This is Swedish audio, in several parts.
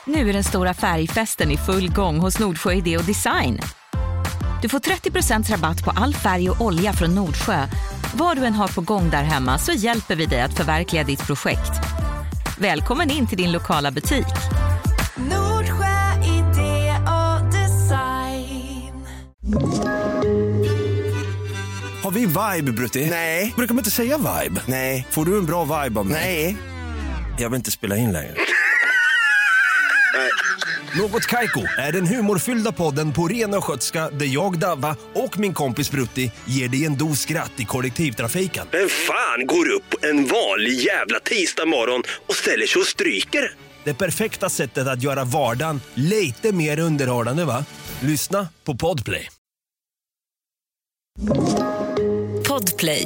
Nu är den stora färgfesten i full gång hos Nordsjö Idé och Design. Du får 30% rabatt på all färg och olja från Nordsjö. Vad du än har på gång där hemma så hjälper vi dig att förverkliga ditt projekt. Välkommen in till din lokala butik. Nordsjö Idé och Design. Har vi vibe, Brutti? Nej. Brukar man inte säga vibe? Nej. Får du en bra vibe av mig? Nej. Jag vill inte spela in längre. Något Kaiko är den humorfyllda podden på ren och skötska där jag, Davva och min kompis Brutti ger dig en dos skratt i kollektivtrafiken. Vem fan går upp en vanlig jävla tisdag morgon och ställer sig och stryker? Det perfekta sättet att göra vardagen lite mer underhållande, va? Lyssna på Podplay. Podplay.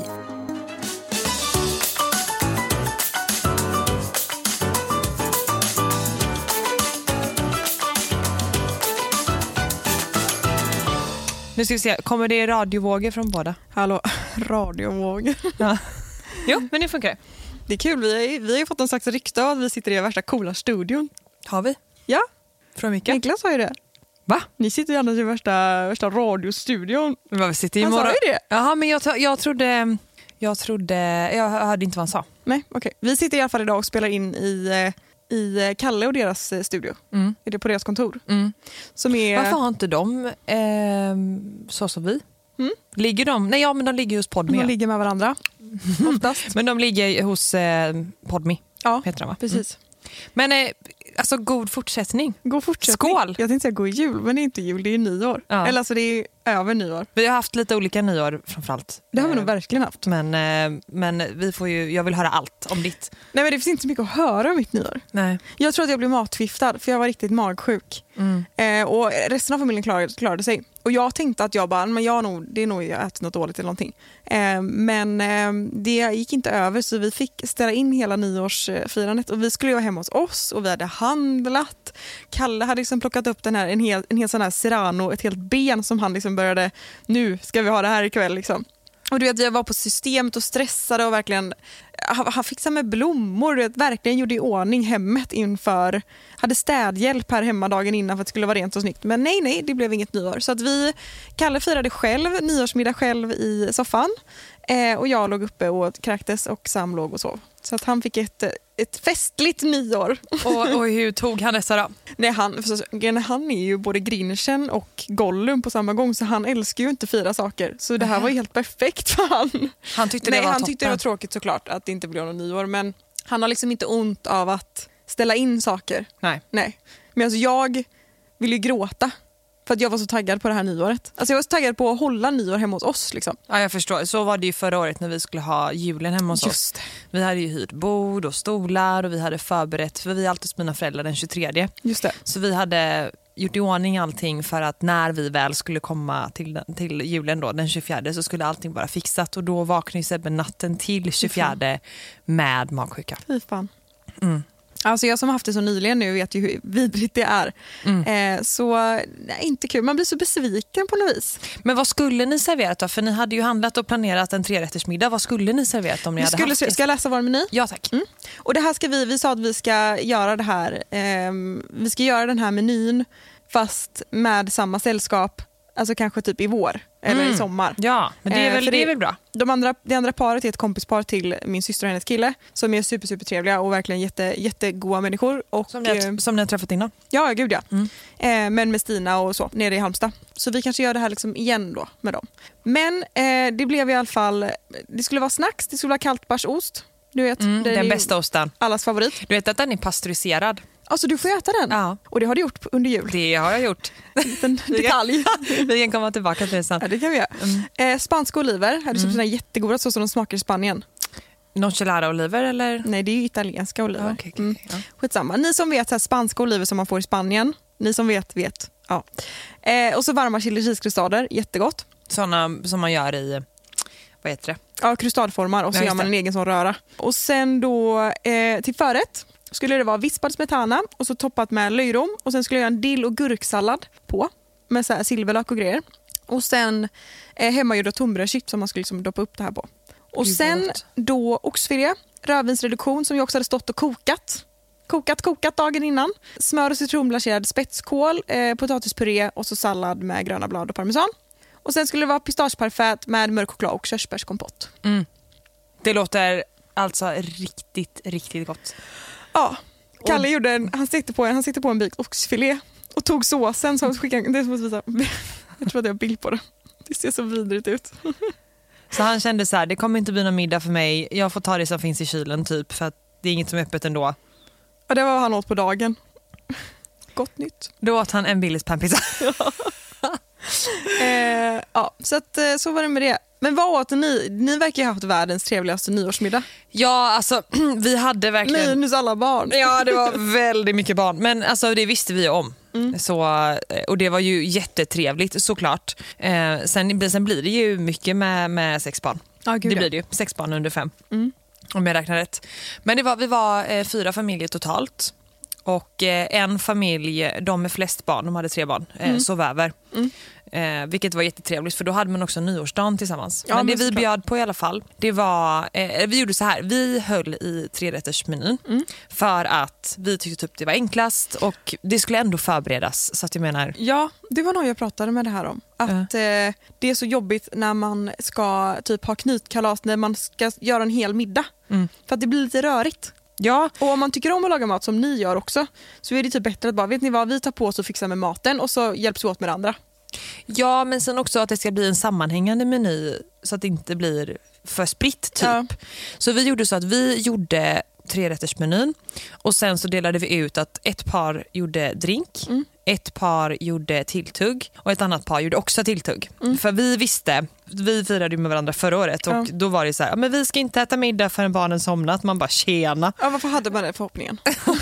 Nu ska vi se, kommer det radiovågor från båda? Hallå, radiovågor. Ja. Jo, men det funkar. Det är kul, vi har ju fått en slags rykte av att vi sitter i värsta coola studion. Har vi? Ja, Från vilka? Niklas sa ju det. Va? Ni sitter ju annars i värsta radiostudion. Vad vi sitter i Han sa morgon. ju det. Jaha, men jag trodde, jag hörde inte vad han sa. Nej, okej. Vi sitter i alla fall idag och spelar in i Kalle och deras studio. Mm. Är det på deras kontor? Mm. Som är... Varför har inte de så som vi? Mm. Ligger de? Nej, ja, men de ligger hos Podme. De ligger med varandra, oftast. Men de ligger hos Podme, Ja, heter de, va? precis. Men alltså god fortsättning. God fortsättning. Skål! Jag tänkte säga god jul, men det är inte jul, det är nyår. Ja. Eller alltså det är över nyår. Vi har haft lite olika nyår framförallt. Det har vi nog verkligen haft. Men vi får ju, jag vill höra allt om ditt. Nej, men det finns inte så mycket att höra om mitt nyår. Nej. Jag tror att jag blev matförgiftad för jag var riktigt magsjuk. Och resten av familjen klarade sig. Och jag tänkte att jag ätit något dåligt eller någonting. Men det gick inte över så vi fick ställa in hela nyårsfirandet. Och vi skulle ju vara hemma hos oss och vi hade handlat. Kalle hade liksom plockat upp en hel sån här serrano, ett helt ben som han liksom började, nu ska vi ha det här ikväll liksom. Och du vet, jag var på systemet och stressade och verkligen han fixade med blommor, du vet, verkligen gjorde i ordning hemmet inför, hade städhjälp här hemma dagen innan för att det skulle vara rent och snyggt. Men nej, det blev inget nyår. Så att Kalle firade själv, nyårsmiddag själv i soffan. Och jag låg uppe och kräktes och Sam låg och sov. Så att han fick ett festligt nyår. Och hur tog han dessa då? Nej, han är ju både Grinchen och Gollum på samma gång så han älskar ju inte 4 saker. Så det här var ju helt perfekt för han. Han tyckte det var han tyckte det var tråkigt såklart att det inte blev någon nyår. Men han har liksom inte ont av att ställa in saker. Nej. Men alltså jag vill ju gråta. För att jag var så taggad på det här nyåret. Alltså jag var så taggad på att hålla nyår hemma hos oss liksom. Ja, jag förstår. Så var det ju förra året när vi skulle ha julen hemma hos oss. Vi hade ju hyrt bord och stolar och vi hade förberett, för vi är alltid hos mina föräldrar den 23. Just det. Så vi hade gjort i ordning allting för att när vi väl skulle komma till julen då, den 24, så skulle allting vara fixat. Och då vaknade Sebbe natten till 24 med magsjuka. Fy fan. Alltså jag som har haft det så nyligen nu vet ju hur vidrigt det är. Så nej, inte kul. Man blir så besviken på något vis. Men vad skulle ni serverat då? För ni hade ju handlat och planerat en 3-rättersmiddag. Vad skulle ni serverat om ni hade haft det? Ska jag läsa vår meny? Ja, tack. Och det här ska vi sa att vi ska göra det här. Vi ska göra den här menyn fast med samma sällskap. Alltså kanske typ i vår eller i sommar. Ja, men det är väl bra. Det andra paret är ett kompispar till min syster och hennes kille som är super trevliga och verkligen jättegoda människor. Och, som ni har träffat innan? Ja, gud ja. Men med Stina och så, nere i Halmstad. Så vi kanske gör det här liksom igen då med dem. Men det blev i alla fall, det skulle vara snacks, det skulle vara kaltbärsost. Du vet, den bästa osten. Allas favorit. Du vet att den är pasteuriserad. Alltså du får äta den? Ja. Och det har du gjort under jul? Det har jag gjort. En detalj. Vi kan komma tillbaka till det sen. Ja, det kan vi göra. Spanska oliver. Hade sådana jättegoda så som de smakar i Spanien. Nocellara-oliver eller? Nej, det är ju italienska oliver. Okay. Ja. Skitsamma. Ni som vet så här, spanska oliver som man får i Spanien. Ni som vet. Ja. Och så varma chili cheese-krustader. Jättegott. Sådana som man gör i, vad heter det? Ja, krustadformar och så gör man en egen sån röra. Och sen då till förrätt skulle det vara vispad smetana och så toppat med löjrom. Och sen skulle jag göra en dill- och gurksallad på med så här silverlök och grejer. Och sen hemmagjorda tunnbrödschips som man skulle liksom doppa upp det här på. Och sen då oxfilé, rödvinsreduktion som jag också hade stått och kokat kokat dagen innan. Smör och citronblancherad spetskål, potatispuré och så sallad med gröna blad och parmesan. Och sen skulle det vara pistageparfait med mörk choklad och körsbärskompott. Det låter alltså riktigt, riktigt gott. Ja, Kalle han stekte på en bit oxfilé och tog såsen som skickade. Det är som att visa. Jag tror att jag har bild på det. Det ser så vidrigt ut. Så han kände så här, det kommer inte bli någon middag för mig. Jag får ta det som finns i kylen typ, för att det är inget som är öppet ändå. Och det var vad han åt på dagen. Gott nytt. Då åt han en Billys panpizza. Så var det med det. Men vad åt ni? Ni verkar ha haft världens trevligaste nyårsmiddag. Ja, alltså vi hade verkligen... Minus alla barn. Ja, det var väldigt mycket barn. Men alltså, det visste vi om. Så, och det var ju jättetrevligt såklart. Sen blir det ju mycket med 6 barn. Det blir det ju. 6 barn under 5. Om jag räknar rätt. Men vi var 4 familjer totalt. Och en familj, de med flest barn, de hade 3 barn, sov över. Vilket var jättetrevligt, för då hade man också nyårsdagen tillsammans. Ja, men det vi bjöd på i alla fall, det var, vi gjorde så här, vi höll i 3-rättersmenyn för att vi tyckte typ det var enklast och det skulle ändå förberedas. Så att jag menar... Ja, det var nog jag pratade med det här om. Att det är så jobbigt när man ska typ ha knytkalas, när man ska göra en hel middag. För att det blir lite rörigt. Ja. Och om man tycker om att laga mat som ni gör också, så är det typ bättre att bara, vet ni vad, vi tar på oss och fixar med maten och så hjälps vi åt med det andra. Ja, men sen också att det ska bli en sammanhängande meny så att det inte blir för spritt typ. Ja. Så vi gjorde så att vi gjorde 3-rättersmenyn och sen så delade vi ut att ett par gjorde drink, ett par gjorde tilltugg och ett annat par gjorde också tilltugg. För vi visste, vi firade ju med varandra förra året och då var det så här, men vi ska inte äta middag förrän barnen somnat. Man bara tjena. Ja, varför hade man den förhoppningen?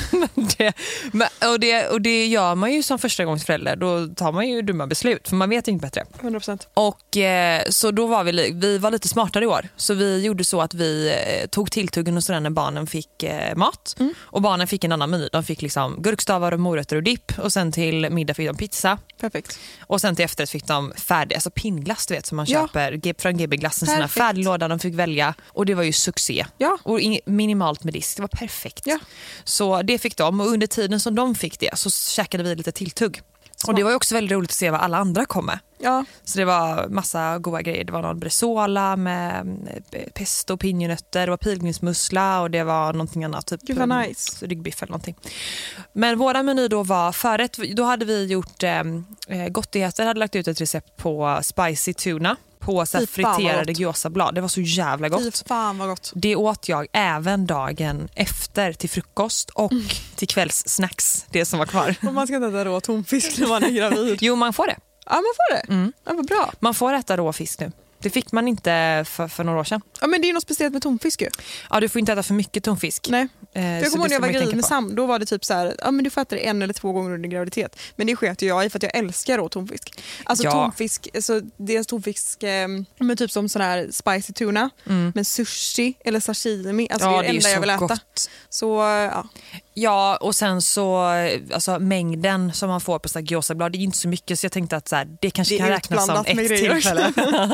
och det gör man ju som förstagångsförälder. Då tar man ju dumma beslut för man vet inte bättre. 100%. Och så då var vi var lite smartare i år. Så vi gjorde så att vi tog tilltuggen och så när barnen fick mat. Och barnen fick en annan meny. De fick liksom gurkstavar och morötter och dipp. Och sen till middag fick de pizza. Perfekt. Och sen till efterrätt fick de färdig, alltså pinnglass, du vet, som man köper från GB-glassen, såna färdiglåda de fick välja. Och det var ju succé. Ja. Och minimalt med disk, det var perfekt. Ja. Så det fick de, och under tiden som de fick det så käkade vi lite tilltugg. Och det var ju också väldigt roligt att se vad alla andra kom med. Ja. Så det var massa goda grejer. Det var någon bresola med pesto och pinjenötter. Det var pilgrimsmussla och det var någonting annat. Typ nice. Ryggbiff eller någonting. Men våra meny då var förrätt. Då hade vi gjort gottigheter. Hade lagt ut ett recept på spicy tuna. På så friterade gyozablad. Det var så jävla gott. Fy fan vad gott. Det åt jag även dagen efter till frukost och till kvällssnacks. Det som var kvar. Och man ska inte äta rå tonfisk när man är gravid. Jo, man får det. Ja, man får det. Ja, vad bra. Man får äta rå fisk nu. Det fick man inte för några år sedan. Ja, men det är något speciellt med tonfisk ju. Ja, du får inte äta för mycket tonfisk. Nej. För jag kommer ihåg när jag var gravid med Sam, då var det typ så här, ja men du får äta det 1 eller 2 gånger under graviditet. Men det sket ju jag i för att jag älskar rå tonfisk. Alltså tonfisk, alltså det är tonfisk med typ som sån här spicy tuna, men sushi eller sashimi, alltså det är det enda jag vill äta. Gott. Så ja. Ja, och sen så alltså mängden som man får på så här gyozablad, det är inte så mycket, så jag tänkte att så här, det kanske kan räknas som ett tillfälle.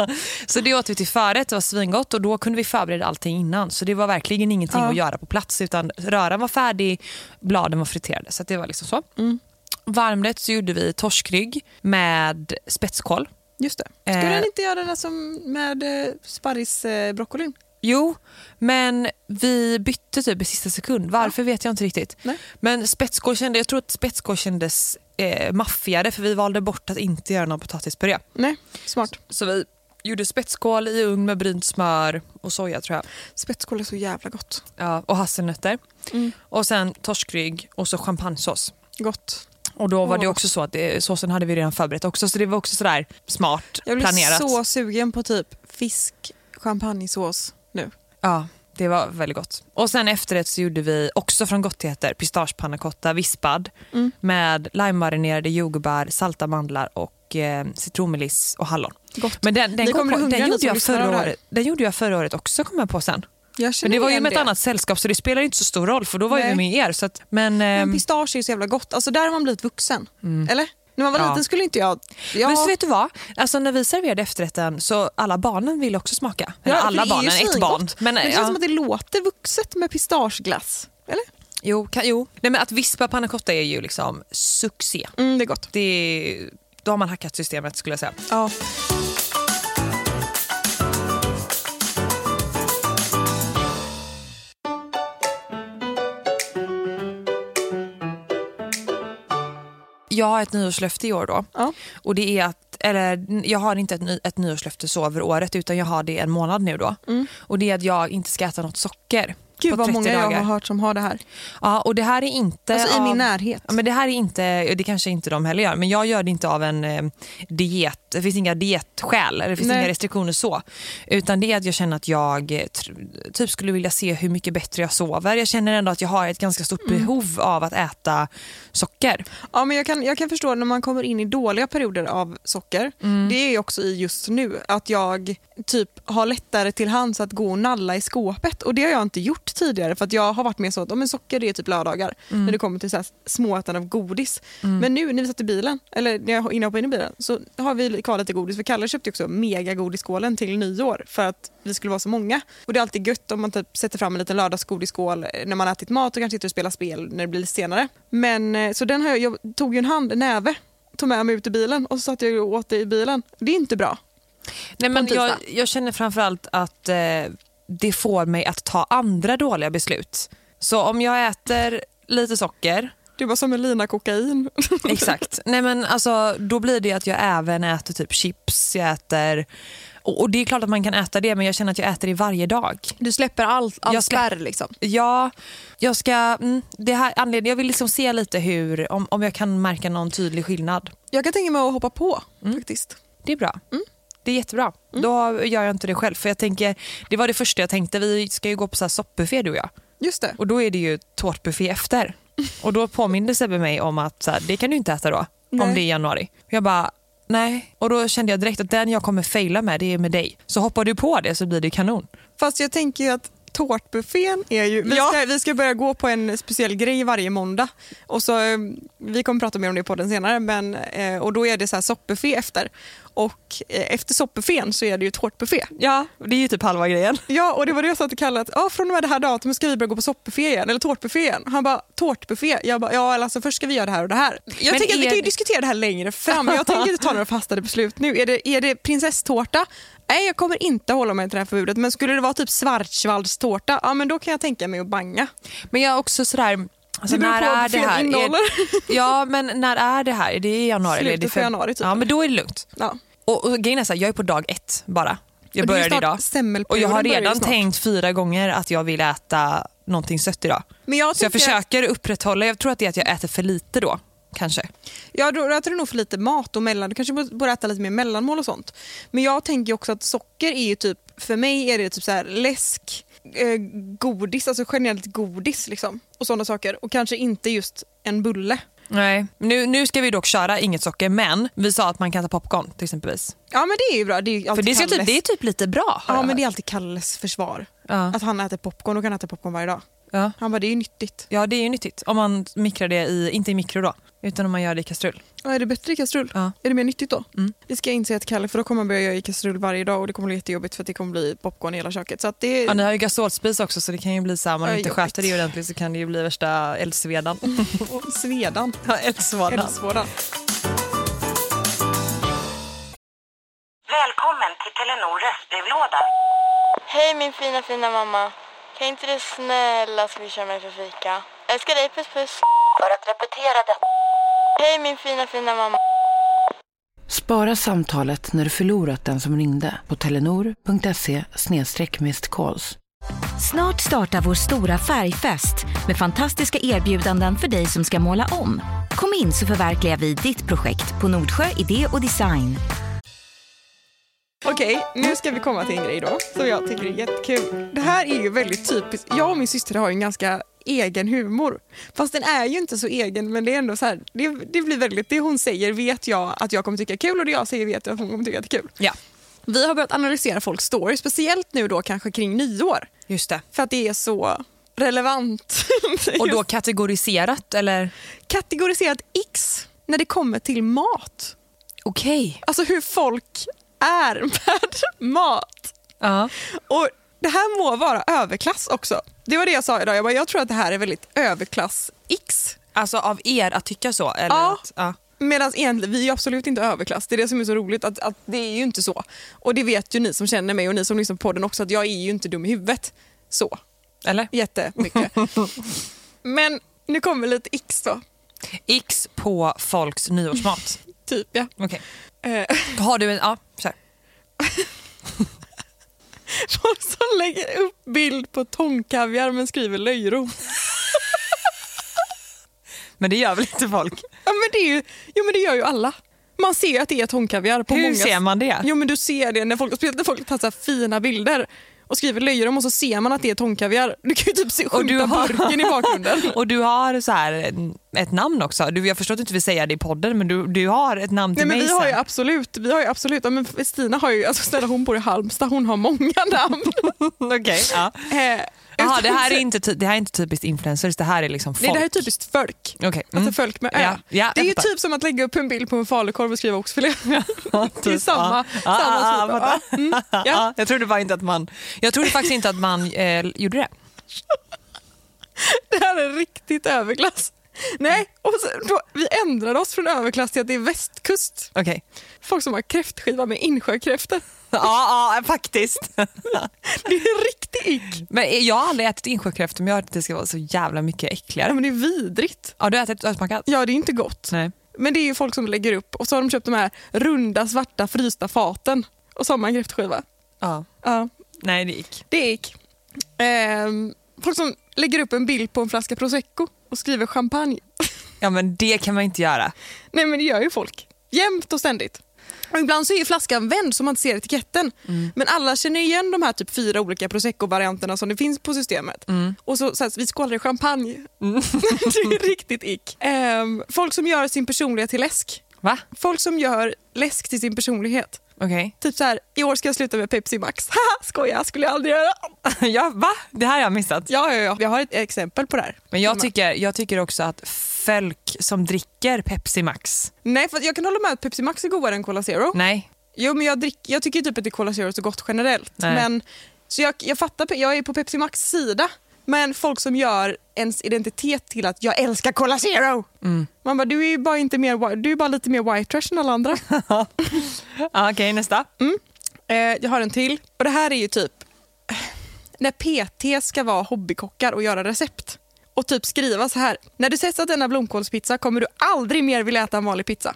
Så det åt vi till förrätt, det var svingott och då kunde vi förbereda allting innan. Så det var verkligen ingenting att göra på plats, utan röran var färdig, bladen var friterade, så det var liksom så. Varmrätt så gjorde vi torskrygg med spetskål. Just det. Skulle den inte göra den som med sparrisbroccolin? Jo, men vi bytte typ i sista sekund. Varför vet jag inte riktigt. Nej. Men jag tror att spetskål kändes maffigare, för vi valde bort att inte göra någon potatispuré. Nej, smart. Så vi gjorde spetskål i ugn med brynt smör och soja, tror jag. Spetskål är så jävla gott. Ja, och hasselnötter. Och sen torskrygg och så champagnesås. Gott. Och då var det också så att såsen hade vi redan förberett också, så det var också sådär smart planerat. Jag blev så sugen på typ fisk, champagnesås nu. Ja, det var väldigt gott. Och sen efterrätt så gjorde vi också från gottigheter pistagepannacotta vispad med limemarinerade jordgubbar, salta mandlar och citronmeliss och hallon. Gott. Men den gjorde jag förra året också, kom jag på sen. Men det var ju med ett annat sällskap, så det spelar inte så stor roll, för då var vi med er. Så att, men pistage är ju så jävla gott. Alltså där har man blivit vuxen. Eller? När man var liten skulle inte jag... Men så vet du vad? Alltså när vi serverade efterrätten så alla barnen ville också smaka. Eller alla barnen, ett barn. Men det känns som att det låter vuxet med pistageglass. Eller? Jo. Nej, men att vispa panna cotta är ju liksom succé. Det är gott. Då har man hackat systemet skulle jag säga. Ja. Jag har ett nyårslöfte i år då. Ja. Och det är jag har inte ett nyårslöfte så över året, utan jag har det en månad nu då. Och det är att jag inte ska äta något socker. Gud på vad 30 många dagar. jag har hört som har det här. Ja, och det här är inte Alltså i min närhet. Ja, men det här är inte, det kanske inte de heller gör, men jag gör det inte av en diet. Det finns inga dietskäl, eller det finns inga restriktioner så. Utan det är att jag känner att jag typ skulle vilja se hur mycket bättre jag sover. Jag känner ändå att jag har ett ganska stort behov av att äta socker. Ja, men jag kan förstå när man kommer in i dåliga perioder av socker. Det är ju också i just nu att jag typ har lättare till hands att gå och nalla i skåpet. Och det har jag inte gjort tidigare, för att jag har varit med så att men socker det är typ lördagar när det kommer till så här småätande av godis. Men nu när vi satt i bilen, eller när jag hoppade in i bilen, så har vi kvar lite godis. För Kalle köpte också mega godisskålen till nyår för att vi skulle vara så många. Och det är alltid gött om man typ sätter fram en liten lördagsgodisskål när man ätit mat och kanske sitter och spelar spel när det blir lite senare. Men så den jag tog ju en näve, tog med mig ut i bilen och så satt jag och åt det i bilen. Det är inte bra. Nej, men jag känner framförallt att det får mig att ta andra dåliga beslut. Så om jag äter lite socker... Det var som en lina kokain. Exakt. Nej, men alltså, då blir det att jag även äter typ chips. Jag äter... Och det är klart att man kan äta det, men jag känner att jag äter det varje dag. Du släpper all spärr liksom. Ja, jag ska... det här anledningen, jag vill liksom se lite hur... Om jag kan märka någon tydlig skillnad. Jag kan tänka mig att hoppa på faktiskt. Det är bra. Det är jättebra. Då gör jag inte det själv. För jag tänker, det var det första jag tänkte. Vi ska ju gå på så här soppbuffé, du och jag. Just det. Och då är det ju tårtbuffé efter. Och då påminner Sebbe mig om att så här, det kan du inte äta då. Nej. Om det är januari. Jag bara, nej. Och då kände jag direkt att den jag kommer faila med, det är med dig. Så hoppar du på det så blir det kanon. Fast jag tänker ju att tårtbuffén är ju... Vi ska börja gå på en speciell grej varje måndag. Och så, vi kommer prata mer om det i podden senare. Och då är det så här soppbuffé efter. Och efter soppbuffén så är det ju tårtbuffé. Ja, det är ju typ halva grejen. Ja, och det var det jag sa till Kalle att från och med det här datumet ska vi börja gå på soppbuffé igen. Eller tårtbuffé igen. Han bara, tårtbuffé. Jag bara, ja alltså först ska vi göra det här och det här. Jag tänker att vi kan ju diskutera det här längre fram. Jag tänker inte ta några fastare beslut nu. Är det prinsesstårta? Nej, jag kommer inte hålla mig till det här förbudet. Men skulle det vara typ schwarzwaldstårta, ja men då kan jag tänka mig att banga. Men jag är också sådär... Alltså, det när är det här? Ja, men när är det här? Är det i januari? Slutet för januari typ. Ja, men då är det lugnt. Ja. Och grejen är så här, jag är på dag 1 bara. Jag började idag. Och jag har redan tänkt 4 gånger att jag vill äta någonting sött idag. Men jag försöker upprätthålla, jag tror att det är att jag äter för lite då. Kanske. Ja, då äter du nog för lite mat och mellan. Du kanske borde äta lite mer mellanmål och sånt. Men jag tänker också att socker är ju typ, för mig är det typ så här läsk, godis, alltså generellt godis liksom. Och sådana saker. Och kanske inte just en bulle. Nej, nu ska vi dock köra inget socker, men vi sa att man kan ta popcorn till exempelvis. Ja, men det är ju bra. Det är ju alltid för det är typ lite bra. Ja, men det är alltid Kalles försvar. Ja. Att han äter popcorn och kan äta popcorn varje dag. Ja. Han bara, det är ju nyttigt. Ja, det är ju nyttigt. Om man mikrar det inte i mikro då, utan om man gör det i kastrull. Ja, är det bättre i kastrull? Ja. Är det mer nyttigt då? Det ska jag inse att Kalle, för då kommer man börja göra i kastrull varje dag och det kommer bli jättejobbigt för att det kommer bli popcorn i hela köket. Så att det... Ja, ni har ju gasolspis också, så det kan ju bli så här, om man inte sköter det ordentligt så kan det ju bli värsta eldsvedan. Svedan? Ja, eldsvådan. Välkommen till Telenor röstbrevlåda. Hej min fina mamma. Kan inte du snälla swisha mig för fika? Älskar dig, puss puss. För att repetera det. Hej min fina mamma. Spara samtalet när du förlorat den som ringde på telenor.se/missed-calls. Snart startar vår stora färgfest med fantastiska erbjudanden för dig som ska måla om. Kom in så förverkligar vi ditt projekt på Nordsjö Idé och Design. Okej, nu ska vi komma till en grej då som jag tycker är jättekul. Det här är ju väldigt typiskt. Jag och min syster har ju en ganska egen humor. Fast den är ju inte så egen, men det är ändå så här, det blir väldigt, det hon säger vet jag att jag kommer tycka är kul och det jag säger vet jag att hon kommer tycka är kul. Ja. Vi har börjat analysera folks stories, speciellt nu då kanske kring nyår. Just det. För att det är så relevant. Och då kategoriserat eller? Kategoriserat X när det kommer till mat. Okej. Alltså hur folk är med mat. Ja. Och det här må vara överklass också. Det var det jag sa idag. Jag tror att det här är väldigt överklass-X. Alltså av er att tycka så? Eller Ja. Ja. Medan egentligen, vi är absolut inte överklass. Det är det som är så roligt, att det är ju inte så. Och det vet ju ni som känner mig och ni som lyssnar på podden också, att jag är ju inte dum i huvudet. Så. Eller? Jättemycket. Men nu kommer lite X då. X på folks nyårsmat. Typ, ja. Okej. Har du en... Ja, kör. Folk som lägger upp bild på tångkaviar men skriver löjrom. Men det gör väl inte folk? Ja, men det gör ju alla. Man ser att det är tångkaviar på Hur många... ser man det? Jo, men du ser det när folk tar så här fina bilder och skriver löjrom och så ser man att det är tångkaviar. Du kan ju typ se skjuta burken i bakgrunden. Och du har så här ett namn också. Jag förstår att du inte vill säga det i podden, men du har ett namn till Nej, men mig vi har ju sen. absolut. Ja, men Stina har ju, alltså snälla, hon bor i Halmstad, hon har många namn. Okej, ja. Jaha, det här är inte typiskt influencers, det här är liksom folk. Nej, det här är typiskt folk. Okay. Alltså folk med ö. Ja, det är ju typ som att lägga upp en bild på en falukorv och skriva oxfilé. Det är samma typ. Ja. Jag trodde faktiskt inte att man gjorde det. Det här är riktigt överklass. Nej, och vi ändrade oss från överklass till att det är västkust. Okej. Folk som har kräftskiva med insjökräftor. Ja, faktiskt. Det är riktigt ick. Men jag har aldrig ätit insjökräftor, men jag har hört att det ska vara så jävla mycket äckligare. Ja, men det är vidrigt. Ja, du har ätit smakat? Ja, det är inte gott. Nej. Men det är ju folk som lägger upp och så har de köpt de här runda, svarta, frysta faten och så har man kräftskiva. Ja. Nej, det gick. Det gick. Folk som lägger upp en bild på en flaska prosecco och skriver champagne. Ja, men det kan man inte göra. Nej, men det gör ju folk. Jämt och ständigt. Och ibland så är flaskan vänd så man inte ser etiketten. Men alla känner igen de här typ 4 olika prosecco-varianterna som det finns på systemet. Och så här, vi skålar i champagne. Det är riktigt ick. Folk som gör sin personlighet till läsk. Va? Folk som gör läsk till sin personlighet. Okej. Typ så här, i år ska jag sluta med Pepsi Max. Haha, skoja, skulle jag aldrig göra. Ja, va? Det här har jag missat. Ja. Jag har ett exempel på det här. Men jag tycker också att folk som dricker Pepsi Max. Nej, för jag kan hålla med att Pepsi Max är godare än Cola Zero. Nej. Jo, men jag tycker typ att det är Cola Zero så gott generellt. Nej. Men, så jag fattar, jag är på Pepsi Max sida. Men folk som gör ens identitet till att jag älskar Cola Zero. Man bara, du är bara lite mer white trash än alla andra. Okej, nästa. Jag har en till. Och det här är ju typ när PT ska vara hobbykockar och göra recept. Och typ skriva så här: när du testat denna blomkålspizza kommer du aldrig mer vilja äta en vanlig pizza.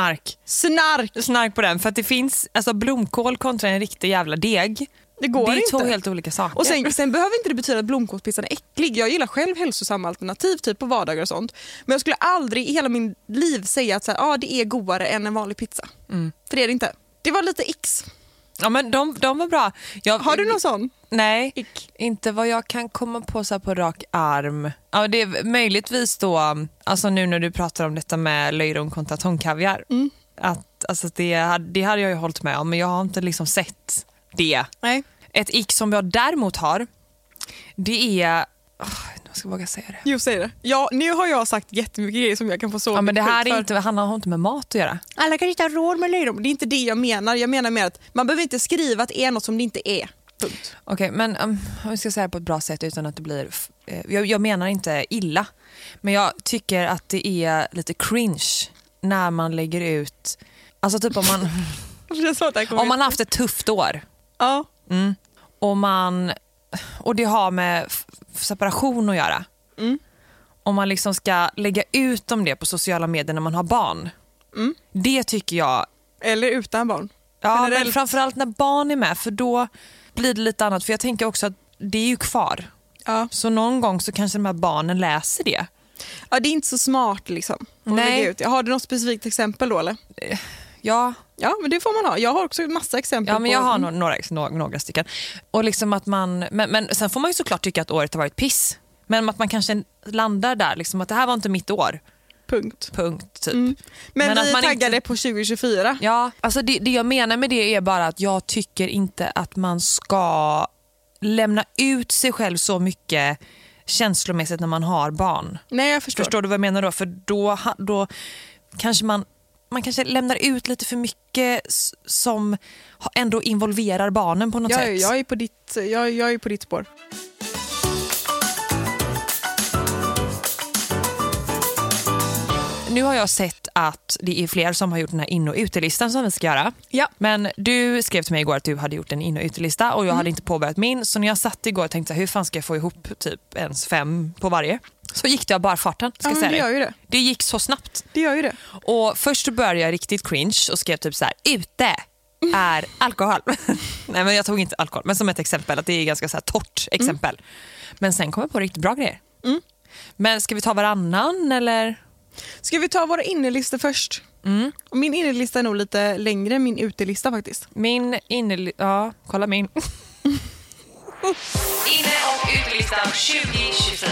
Snark På den, för att det finns alltså blomkål kontra en riktig jävla deg. Det går inte. inte. Det är 2 helt olika saker. Och sen behöver inte det betyda att blomkålspizzan är äcklig. Jag gillar själv hälsosamma alternativ typ på vardagar och sånt. Men jag skulle aldrig i hela min liv säga att så här, det är godare än en vanlig pizza. För det är det inte. Det var lite X. Ja, men de var bra. Har du någon sån? Nej, Ick. inte vad jag kan komma på så här på rak arm. Ja, det är möjligtvis då, alltså nu när du pratar om detta med löjrom kontra tångkaviar. Att, alltså det hade jag ju hållit med om, men jag har inte liksom sett det. Nej. Ett ick som jag däremot har, det är... jag ska våga säga det. Jo, säg det. Ja, nu har jag sagt jättemycket grejer som jag kan få så. Ja, men det här är inte, har inte med mat att göra. Alla kanske inte har råd med löjrom. Det är inte det jag menar. Jag menar mer att man behöver inte skriva att det är något som det inte är. Punkt. Okej, men om vi ska säga det på ett bra sätt utan att det blir... Jag menar inte illa. Men jag tycker att det är lite cringe när man lägger ut... Alltså typ om man... om man har haft ett tufft år. Ja. Och det har med separation att göra. Om man liksom ska lägga ut om det på sociala medier när man har barn. Det tycker jag... Eller utan barn. Ja, generellt. men framförallt när barn är med, för då blir det lite annat. För jag tänker också att det är ju kvar. Ja. Så någon gång så kanske de här barnen läser det. Ja, det är inte så smart liksom. Nej. Har du något specifikt exempel då, eller? Ja. Ja, men det får man ha. Jag har också en massa exempel. Ja, men jag har några stycken. Och liksom att man... Men sen får man ju såklart tycka att året har varit piss. Men att man kanske landar där, liksom att det här var inte mitt år. Punkt typ. Men att vi man taggade på 2024. Ja, alltså det jag menar med det är bara att jag tycker inte att man ska lämna ut sig själv så mycket känslomässigt när man har barn. Nej, jag förstår. Förstår du vad jag menar då? För då kanske man man kanske lämnar ut lite för mycket som ändå involverar barnen på något sätt. Jag är på ditt spår. Nu har jag sett att det är fler som har gjort den här in- och utelistan som vi ska göra. Ja. Men du skrev till mig igår att du hade gjort en in- och utelista och jag hade inte påbörjat min. Så när jag satt igår och tänkte hur fan ska jag få ihop typ ens 5 på varje? Så gick det jag bara farten. Det gör ju det. Det gick så snabbt. Det gör ju det. Och först började jag riktigt cringe och skrev typ så här: ute är alkohol. Nej, men jag tog inte alkohol, men som ett exempel, att det är ganska så här torrt exempel. Men sen kom jag på riktigt bra grejer. Men ska vi ta varannan eller? Ska vi ta våra innerlistor först? Och min innerlista är nog lite längre än min utelista faktiskt. Min ja, kolla min. Inne- och utelistan 2024.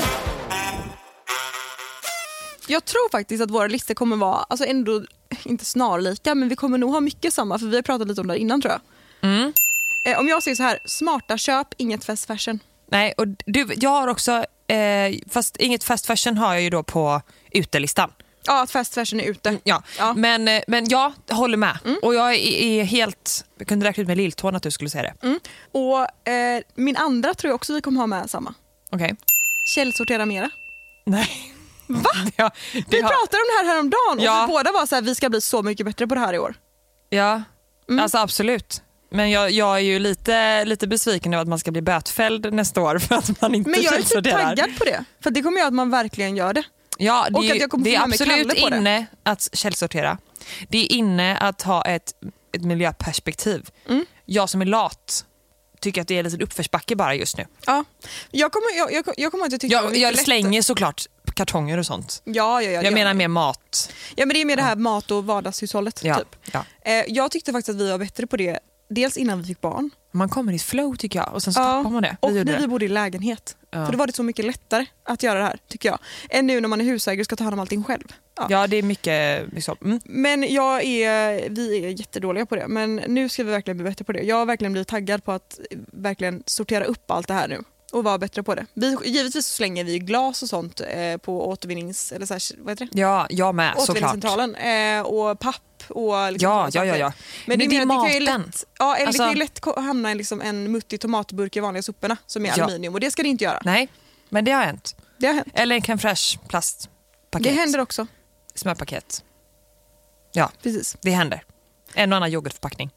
Jag tror faktiskt att våra listor kommer vara, alltså ändå inte snarlika, men vi kommer nog ha mycket samma, för vi har pratat lite om det innan tror jag. Om jag säger så här, smarta köp, inget fast fashion. Nej, och jag har också, fast inget fast fashion har jag ju då på utelistan. Ja, att fast fashion är ute. Ja. Men jag håller med. Och jag är helt, jag kunde räkna ut med lilltån att du skulle säga det. Och min andra tror jag också vi kommer ha med samma. Okej. Källsortera mera. Nej. Va? Ja, vi pratade om det här häromdagen ja. Och vi båda var så här, vi ska bli så mycket bättre på det här i år. Ja, alltså absolut. Men jag är ju lite besviken över att man ska bli bötfälld nästa år för att man inte källsorterar. Men jag är typ taggad på det. För det kommer göra att man verkligen gör det. Ja, det är absolut inne att källsortera. Det är inne att ha ett miljöperspektiv. Jag som är lat tycker att det är lite uppförsbacke bara just nu. Ja, jag kommer inte tycka jag slänger såklart kartonger och sånt. Ja. Jag menar mer mat. Ja, men det är mer det här mat- och vardagshushållet typ. Ja. Jag tyckte faktiskt att vi var bättre på det. Dels innan vi fick barn. Man kommer i ett flow tycker jag och sen så tappar man det. Och när vi bodde i lägenhet. För då var det så mycket lättare att göra det här tycker jag. Än nu när man är husägare och ska ta hand om allting själv. Ja, det är mycket liksom. Men vi är jättedåliga på det. Men nu ska vi verkligen bli bättre på det. Jag har verkligen blivit taggad på att verkligen sortera upp allt det här nu. Och vara bättre på det. Givetvis så slänger vi glas och sånt på återvinnings... Eller så här, vad heter det? Ja, jag med, såklart. Återvinningscentralen. Och papp och... Liksom ja. Men det är maten. Det kan ju lätt hamna i liksom en muttig tomatburk i vanliga soporna som är aluminium. Och det ska det inte göra. Nej, men det har hänt. Det har hänt. Eller en crème fraîche plastpaket. Det händer också. Smörpaket. Ja, precis. Det händer. En och annan yoghurtförpackning.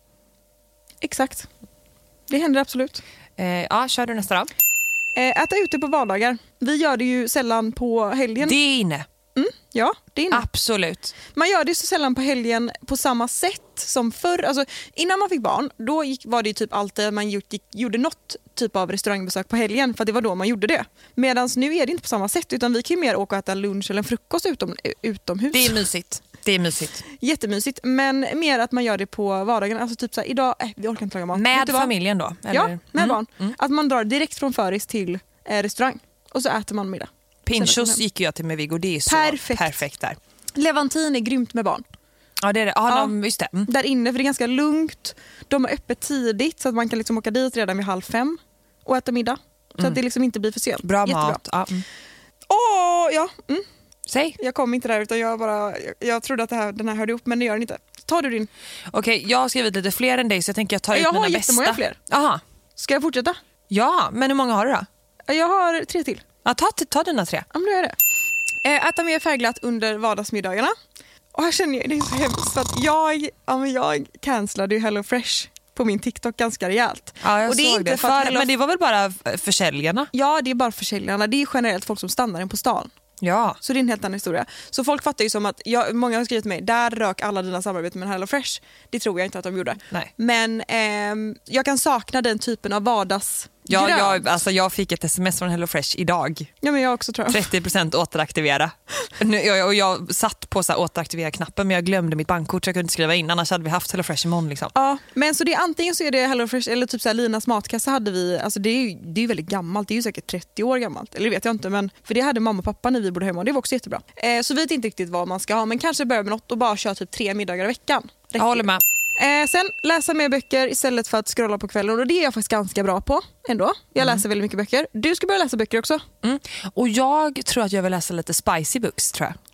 Exakt. Det händer absolut. Kör du nästa då? Äta ute på vardagar. Vi gör det ju sällan på helgen. Det är inne. Ja, det är inne. Absolut. Man gör det så sällan på helgen på samma sätt som förr. Alltså, innan man fick barn, då var det ju typ alltid man gjorde något typ av restaurangbesök på helgen, för det var då man gjorde det. Medan nu är det inte på samma sätt, utan vi kan ju mer åka och äta lunch eller en frukost utomhus. Det är mysigt. Det är mysigt. Jättemysigt, men mer att man gör det på vardagen. Alltså typ så här, idag, vi orkar inte laga mat. Med familjen då? Eller? Ja, med barn. Att man drar direkt från föris till restaurang och så äter man middag. Pinchos gick jag till med Viggo, det är så perfekt där. Levantin är grymt med barn. Ja, det är det. Just det. Där inne, för det är ganska lugnt. De är öppet tidigt så att man kan liksom åka dit redan vid 4:30 och äta middag. Så att det liksom inte blir för sent. Bra Jättebra. mat. Ja. Säg. Jag kom inte där utan jag trodde att den här hörde ihop, men det gör den inte. Tar du din? Okej, jag har skrivit lite fler än dig så jag tänker jag tar ut mina bästa. Jag har jättemånga fler. Aha. Ska jag fortsätta? Ja, men hur många har du då? Jag har 3 till. Ja, ta dina 3. Ja, men då är det. Äta mer färgglatt under vardagsmiddagarna. Och här känner jag, det är så hemskt för att jag cancellade ju HelloFresh på min TikTok ganska rejält. Ja, jag och det är såg inte det. för Men det var väl bara försäljarna? Ja, det är bara försäljarna. Det är generellt folk som stannar in på stan. Ja. Så det är en helt annan historia. Så folk fattar ju som att, många har skrivit till mig, där rök alla dina samarbeten med HelloFresh. Det tror jag inte att de gjorde. Nej. Men jag kan sakna den typen av vardagsgrönt. Jag fick ett sms från HelloFresh idag. Ja, men jag också tror jag. 30% återaktivera. Jag satt på så här återaktivera-knappen, men jag glömde mitt bankkort så jag kunde inte skriva in. Annars hade vi haft HelloFresh imorgon liksom. Ja, men så det är antingen så är det HelloFresh eller typ så här Linas matkassa hade vi. Alltså det är ju väldigt gammalt. Det är ju säkert 30 år gammalt. Eller det vet jag inte, men för det hade mamma och pappa när vi bodde hemma och det var också jättebra. Så vi vet inte riktigt vad man ska ha, men kanske börja med något och bara köra typ 3 middagar i veckan. Jag håller med. Sen läsa mer böcker istället för att scrolla på kvällen, och det är jag faktiskt ganska bra på ändå. Jag läser väldigt mycket böcker. Du ska börja läsa böcker också. Och jag tror att jag vill läsa lite spicy books, tror jag.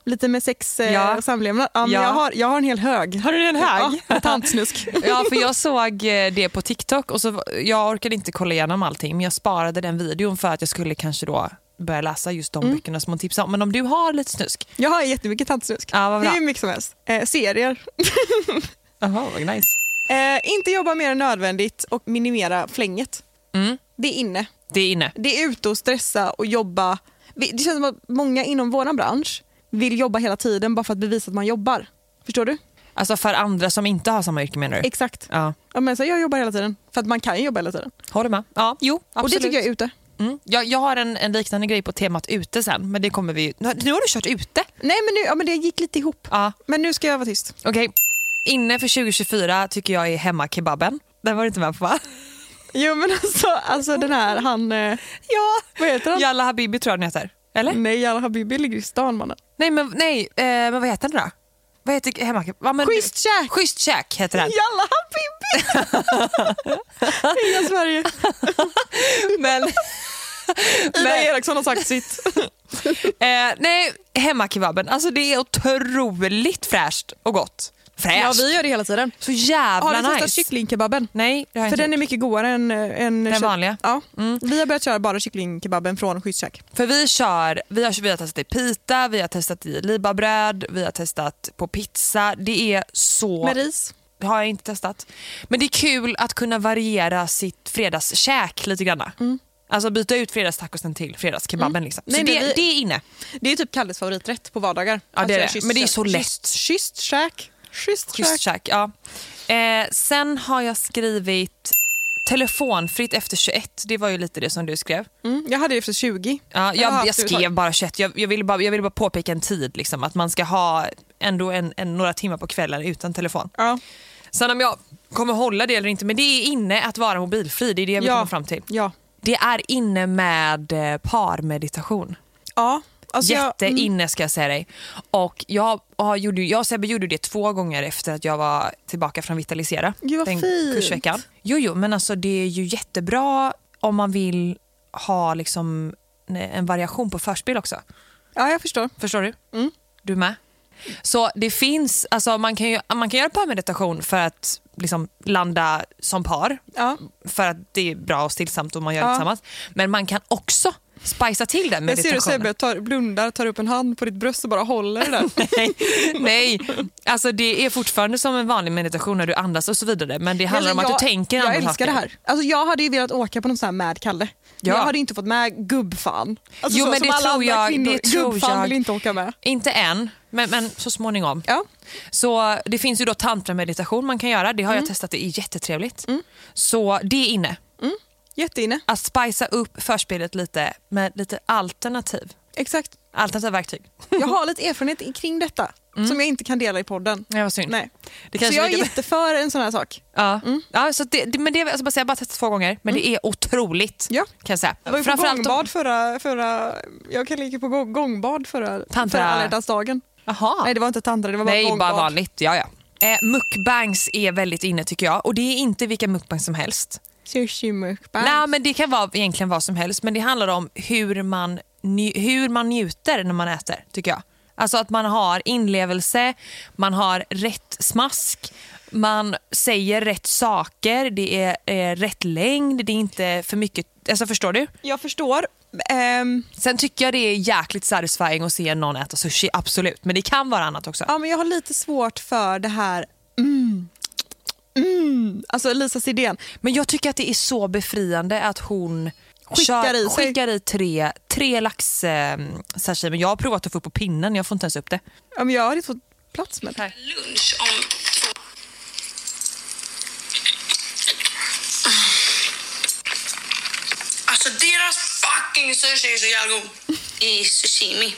Lite med sex Ja. samlevnad. Ja, men Ja. jag har en hel hög. Har du en hög? Ja, tantsnusk. Ja, för jag såg det på TikTok och så jag orkade inte kolla igenom allting, men jag sparade den videon för att jag skulle kanske då börja läsa just de böckerna som hon tipsade om. Men om du har lite snusk. Jag har jättemycket tantsnusk. Ja, vad Det bra. är mycket som helst. Serier. Jaha, vad nice. Inte jobba mer än nödvändigt och minimera flänget. Det är inne. Det är inne. Det är ute och stressa och jobba. Det känns som att många inom vår bransch vill jobba hela tiden bara för att bevisa att man jobbar. Förstår du? Alltså för andra som inte har samma yrke, menar du? Exakt. Ja. Ja, men så jag jobbar hela tiden. För att man kan ju jobba hela tiden. Håller med? Ja, jo, absolut. Och det tycker jag är ute. Jag har en liknande grej på temat ute sen, men det kommer vi... Nu har du kört ute. Nej, men det gick lite ihop. Ja. Men nu ska jag vara tyst. Okej. Inne för 2024 tycker jag är hemmakebaben. Den var du inte med på, va? Jo, men alltså den här, han... Ja. Vad heter han? Jalla Habibi tror jag den heter. Eller? Nej, Jalla Habibi ligger i stan, mannen. Men vad heter den då? Vad heter hemmakebaben? Schysst käk! Schysst käk heter den. Jalla Habibi! Hela Sverige. Men... Ida Eriksson har sagt sitt. Nej, hemmakebaben. Alltså det är otroligt fräscht och gott. Fräscht. Ja, vi gör det hela tiden. Så jävla Har du testat nice. kycklingkebaben? Nej, det har jag För inte. den är mycket godare än Den vanliga. Ja. Vi har börjat köra bara kycklingkebaben från Schysst käk. För vi har testat i pita, vi har testat i libabröd, vi har testat på pizza. Det är så... Med ris. Det har jag inte testat. Men det är kul att kunna variera sitt fredagskäk lite grann. Alltså byta ut fredagstacosen till fredagskebaben. Liksom. Så Nej, det är inne. Det är typ Kalles favoriträtt på vardagar. Ja, det är det. Schysst Men det är käk. så lätt. Schysst käk. Schysst Schysst käk, ja. Sen har jag skrivit telefonfritt efter 21. Det var ju lite det som du skrev. Jag hade det efter 20. Ja, jag skrev bara 21. Jag ville bara påpeka en tid. Liksom, att man ska ha ändå några timmar på kvällen utan telefon. Ja. Sen om jag kommer hålla det eller inte. Men det är inne att vara mobilfri. Det är det vi kommer fram till. Ja. Det är inne med parmeditation. Ja. Alltså Jätteinne ska jag säga dig. Och jag och Sebbe gjorde det 2 gånger efter att jag var tillbaka från Vitalisera. Gud, vad den fint. kursveckan. Jo, men alltså det är ju jättebra om man vill ha liksom en variation på förspel också. Ja, jag förstår. Förstår du? Du med? Så det finns, alltså man kan göra parmeditation för att liksom landa som par. Ja. För att det är bra och stillsamt och man gör det tillsammans. Men man kan också spicea till den meditationen. Jag ser du Sebbe blundar, tar upp en hand på ditt bröst och bara håller det där. Nej, alltså det är fortfarande som en vanlig meditation när du andas och så vidare. Men det handlar om att du tänker andra Jag älskar saker. det här. Alltså jag hade ju velat åka på någon sån här med Kalle. Ja. Jag hade inte fått med gubbfan. Alltså Jo, så, men som det alla tror andra jag- kvinnor. det tror Gubbfan jag. vill inte åka med. Inte än, men så småningom. Ja. Så det finns ju då tantrameditation man kan göra. Det har jag testat, det är jättetrevligt. Så det är inne. Jätteinne. Att spicea upp förspelet lite med lite alternativ verktyg. Jag har lite erfarenhet kring detta som jag inte kan dela i podden. Ja, vad synd. Nej. Det Så kanske jag är vi kan- jätteför en sån här sak. Ja, så men det alltså bara säga, jag har bara testat 2 gånger, men det är otroligt. Ja. Kan jag säga. Jag var ju på gångbad förra jag kan ligga på gångbad förra alla hjärtans dagen. Jaha. Nej, det var inte tantra, det var bara Nej, gångbad. bara vanligt. Ja. Mukbangs är väldigt inne tycker jag. Och det är inte vilka mukbangs som helst. Sushi mukbang. Nej, men det kan vara egentligen vad som helst. Men det handlar om hur man njuter när man äter, tycker jag. Alltså att man har inlevelse, man har rätt smask, man säger rätt saker, det är rätt längd, det är inte för mycket. Alltså förstår du? Jag förstår. Sen tycker jag det är jäkligt satisfying att se någon äta sushi, absolut. Men det kan vara annat också. Ja, men jag har lite svårt för det här alltså Lisas idén. Men jag tycker att det är så befriande att hon Skickar i sig. skickar i 3 lax sashimi. Jag har provat att få upp på pinnen, jag får inte ens upp det. Ja, men jag har inte fått plats med det. Lunch om 2. Alltså deras fucking sushi är så jävla god. I sashimi.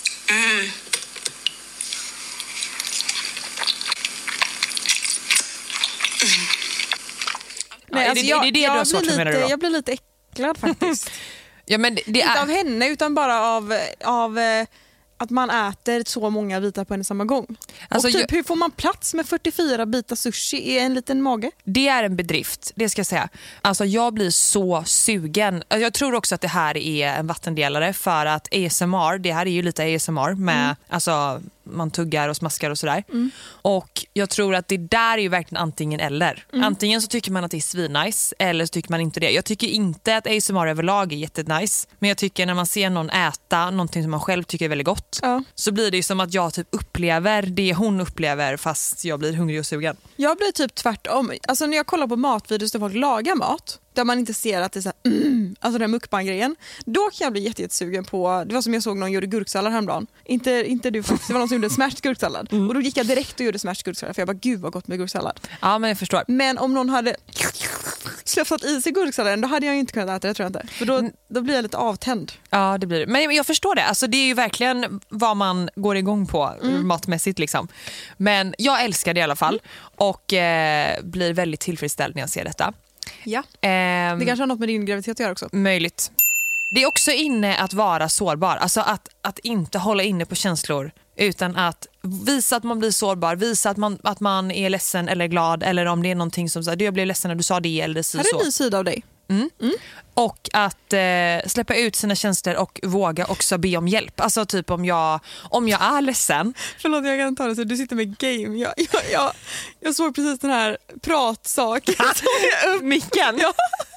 Nej, är alltså det det du har svårt för, menar du då? jag blir lite äcklad faktiskt. Ja, men det Inte av henne utan bara av att man äter så många bitar på en samma gång. Alltså, och typ, hur får man plats med 44 bitar sushi i en liten mage? Det är en bedrift, det ska jag säga. Alltså jag blir så sugen. Jag tror också att det här är en vattendelare för att ASMR, det här är ju lite ASMR med, alltså man tuggar och smaskar och sådär. Och jag tror att det där är ju verkligen antingen eller. Antingen så tycker man att det är svinnice eller så tycker man inte det. Jag tycker inte att ASMR överlag är jättenice. Men jag tycker när man ser någon äta någonting som man själv tycker är väldigt gott, så blir det ju som att jag typ upplever det hon upplever fast jag blir hungrig och sugen. Jag blir typ tvärtom. Alltså när jag kollar på matvideos där folk lagar mat, där man inte ser att det är så här, alltså den mukbang-grejen, då kan jag bli jättesugen på, det var som jag såg någon gjorde gurksallad häromdagen. Inte du faktiskt, det var någon som gjorde smashed gurksallad. Och då gick jag direkt och gjorde smashed gurksallad för jag bara, gud vad gott med gurksallad. Ja, men jag förstår. Men om någon hade slösat i sig gurksalladen, då hade jag ju inte kunnat äta det, tror jag inte. För då blir jag lite avtänd. Ja, det blir det. Men jag förstår det. Alltså, det är ju verkligen vad man går igång på matmässigt liksom. Men jag älskar det i alla fall och blir väldigt tillfredsställd när jag ser detta. Ja. Det kanske har något med din graviditet att göra också. Möjligt. Det är också inne att vara sårbar. Alltså att inte hålla inne på känslor utan att visa att man blir sårbar, visa att man är ledsen eller glad, eller om det är någonting som säger jag blev ledsen när du sa det eller så. Här är en ny sida av dig. Och att släppa ut sina känslor och våga också be om hjälp. Alltså typ om jag är ledsen. Förlåt, jag kan ta det så du sitter med game. Jag såg precis den här pratsaken. Micken. Ja.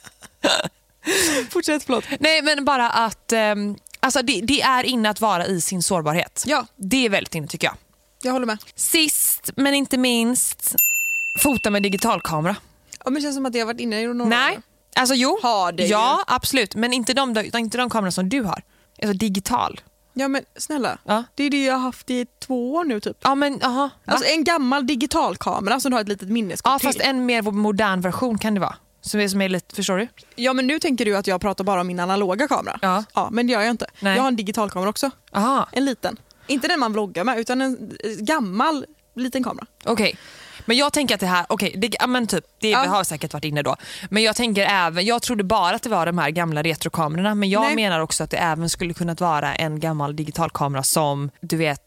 Fortsätt, förlåt. Nej, men bara att alltså det är inne att vara i sin sårbarhet. Ja. Det är väldigt inne, tycker jag. Jag håller med. Sist men inte minst, fota med digitalkamera. Ja, men det känns som att det har varit inne i några år. Nej. Alltså jo, ja absolut, men inte de kameror som du har. Alltså digital. Ja men snälla, det är det jag har haft i 2 år nu typ. Ja men aha. Alltså en gammal digitalkamera som du har ett litet minneskort till. Ja, fast en mer modern version kan det vara. Som är lite, förstår du? Ja, men nu tänker du att jag pratar bara om min analoga kamera. Ja, men det gör jag inte. Nej. Jag har en digitalkamera också. Aha. En liten. Inte den man vloggar med, utan en gammal liten kamera. Okej. Men jag tänker att det här, men typ, det har säkert varit inne då. Men jag tänker även, jag trodde bara att det var de här gamla retrokamerorna. Men jag menar också att det även skulle kunna vara en gammal digitalkamera som, du vet,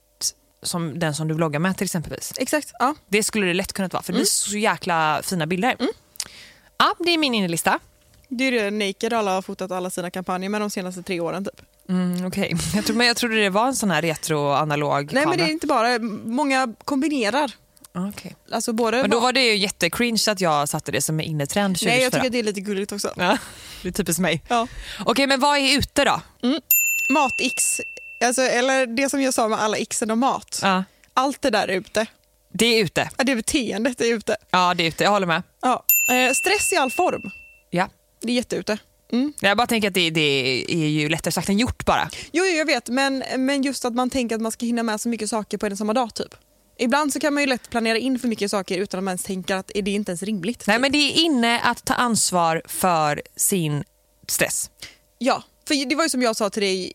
som den som du vloggar med till exempelvis. Exakt, ja. Det skulle det lätt kunna vara, för det är så jäkla fina bilder. Ja, det är min innelista. Det är det Naked alla har fotat alla sina kampanjer med de senaste 3 åren typ. Okej. Jag trodde det var en sån här retro-analog kamera. Nej, men det är inte bara. Många kombinerar. Okay. Alltså men då var det ju jättecringe att jag satte det som en innetrend 2024. Nej, jag tycker att det är lite gulligt också. Ja, det är typiskt mig. Ja. Okej, men vad är ute då? Mat-X. Alltså, eller det som jag sa med alla Xen och mat. Allt det där är ute. Det är ute. Ja, det beteendet är ute. Ja, det är ute. Jag håller med. Ja. Stress i all form. Ja. Det är jätteute. Jag bara tänker att det är ju lättare sagt än gjort bara. Jo, jag vet. Men just att man tänker att man ska hinna med så mycket saker på en samma dag typ. Ibland så kan man ju lätt planera in för mycket saker utan att man ens tänker att det är inte ens rimligt. Nej, men det är inne att ta ansvar för sin stress. Ja, för det var ju som jag sa till dig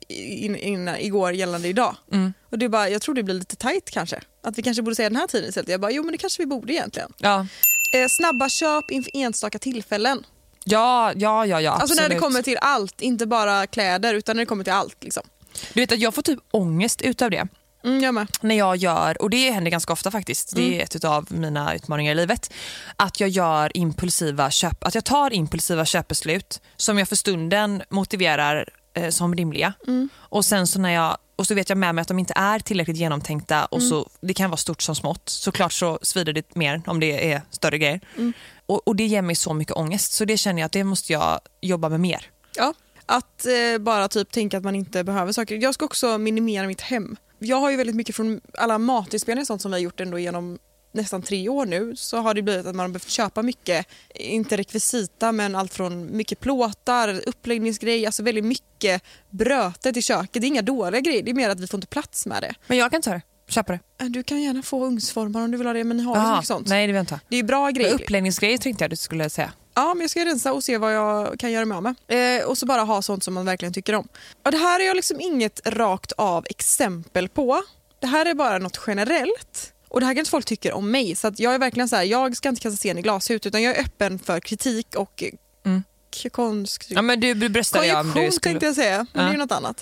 igår gällande idag. Och det bara, jag tror det blir lite tajt kanske. Att vi kanske borde säga den här tiden istället. Jag bara, men det kanske vi borde egentligen. Ja. Snabba köp inför enstaka tillfällen. Ja, alltså absolut. När det kommer till allt, inte bara kläder utan när det kommer till allt liksom. Du vet att jag får typ ångest utav det. Jag med. När jag gör, och det händer ganska ofta faktiskt, det är ett av mina utmaningar i livet, att jag gör impulsiva köp, att jag tar impulsiva köpbeslut som jag för stunden motiverar som rimliga. Och sen så så vet jag med mig att de inte är tillräckligt genomtänkta och så, det kan vara stort som smått. Såklart så svider det mer om det är större grejer. Och det ger mig så mycket ångest, så det känner jag att det måste jag jobba med mer. Ja, att bara typ tänka att man inte behöver saker. Jag ska också minimera mitt hem. Jag har ju väldigt mycket från alla matinspelningar sånt som vi har gjort ändå genom nästan 3 år nu, så har det blivit att man har behövt köpa mycket, inte rekvisita men allt från mycket plåtar, uppläggningsgrejer, alltså väldigt mycket brötet i köket. Det är inga dåliga grejer, det är mer att vi får inte plats med det. Men jag kan ta det. Köpa det. Du kan gärna få ugnsformar om du vill ha det, men ni har ju mycket sånt. Nej, det vill jag inte. Det är bra grejer. Men uppläggningsgrejer tänkte jag du skulle säga. Ja, men jag ska rensa och se vad jag kan göra med mig. Och så bara ha sånt som man verkligen tycker om. Och det här är jag liksom inget rakt av exempel på. Det här är bara något generellt. Och det här kanske folk tycker om mig. Så att jag är verkligen så här, jag ska inte kasta sten i glashus, utan jag är öppen för kritik och Ja, men du bröstade jag om du skulle... tänkte jag säga, men det är ju något annat.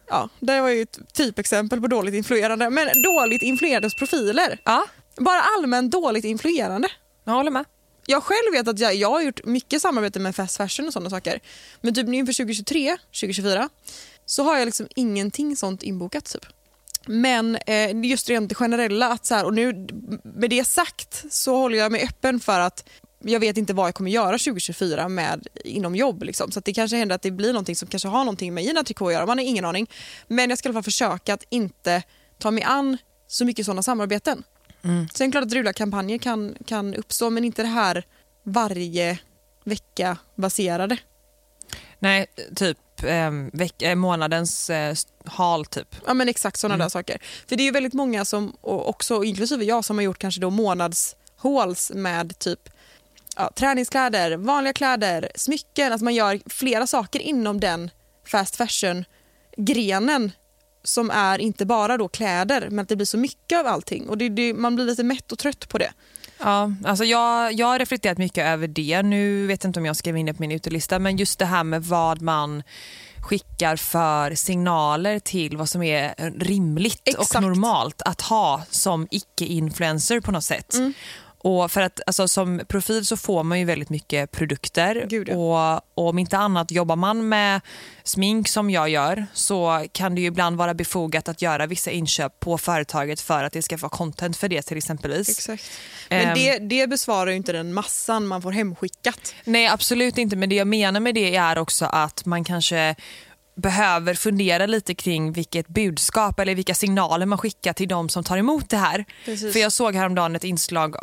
Ja, det var ju ett typexempel på dåligt influerande. Men dåligt influerande profiler. Ja, Bara allmänt dåligt influerande. jag håller med. Jag själv vet att jag har gjort mycket samarbete med fast fashion och sådana saker. Men typ nu inför 2023, 2024 så har jag liksom ingenting sånt inbokat typ. Men just rent det generella att så här, och nu med det sagt så håller jag mig öppen för att jag vet inte vad jag kommer göra 2024 inom jobb liksom. Så att det kanske händer att det blir någonting som kanske har någonting med Gina Tricot att göra. Man har ingen aning. Men jag ska i alla fall försöka att inte ta mig an så mycket sådana samarbeten. Sen klart att rullarkampanjer kan uppstå, men inte det här varje vecka baserade. Nej, typ månadens hal typ. Ja men exakt sådana där saker. För det är ju väldigt många som, och också inklusive jag, som har gjort kanske då månadshauls med typ träningskläder, vanliga kläder, smycken. Alltså man gör flera saker inom den fast fashion-grenen som är inte bara då kläder, men att det blir så mycket av allting. Och man blir lite mätt och trött på det. Ja, alltså jag har reflekterat mycket över det. Nu vet jag inte om jag skrev in det på min utelista, men just det här med vad man skickar för signaler till vad som är rimligt Exakt. och normalt att ha som icke-influencer på något sätt. Och för att alltså, som profil så får man ju väldigt mycket produkter. Gud, ja. Och om inte annat jobbar man med smink som jag gör, så kan det ju ibland vara befogat att göra vissa inköp på företaget för att det ska få content för det till exempelvis. Exakt. Men det besvarar ju inte den massan man får hemskickat. Nej, absolut inte. Men det jag menar med det är också att man kanske behöver fundera lite kring vilket budskap eller vilka signaler man skickar till de som tar emot det här. Precis. För jag såg häromdagen ett inslag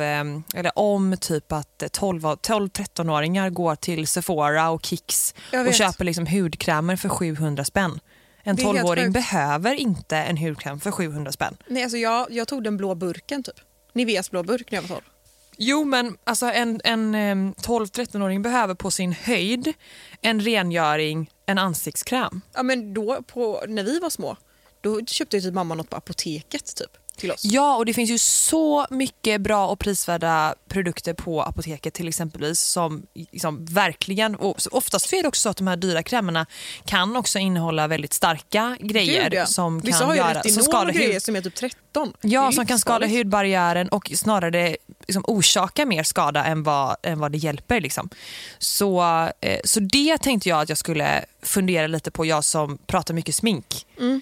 om typ att 12-13-åringar går till Sephora och Kicks och köper liksom hudkrämer för 700 spänn. En 12-åring behöver inte en hudkräm för 700 spänn. Nej, alltså jag tog den blå burken typ. Niveas blå burk när jag var 12. Jo, men alltså en 12-13-åring behöver på sin höjd en rengöring, en ansiktskräm. Ja, men då när vi var små, då köpte ju typ mamma något på apoteket typ till oss. Ja, och det finns ju så mycket bra och prisvärda produkter på apoteket till exempelvis som verkligen, och oftast är det också så att de här dyra krämerna kan också innehålla väldigt starka grejer. Gud, ja. Som vissa kan har ju göra retinol och grejer som är typ 13. Ja, som kan skada hudbarriären och snarare liksom orsaka mer skada än vad det hjälper liksom. Så det tänkte jag att jag skulle fundera lite på, jag som pratar mycket smink.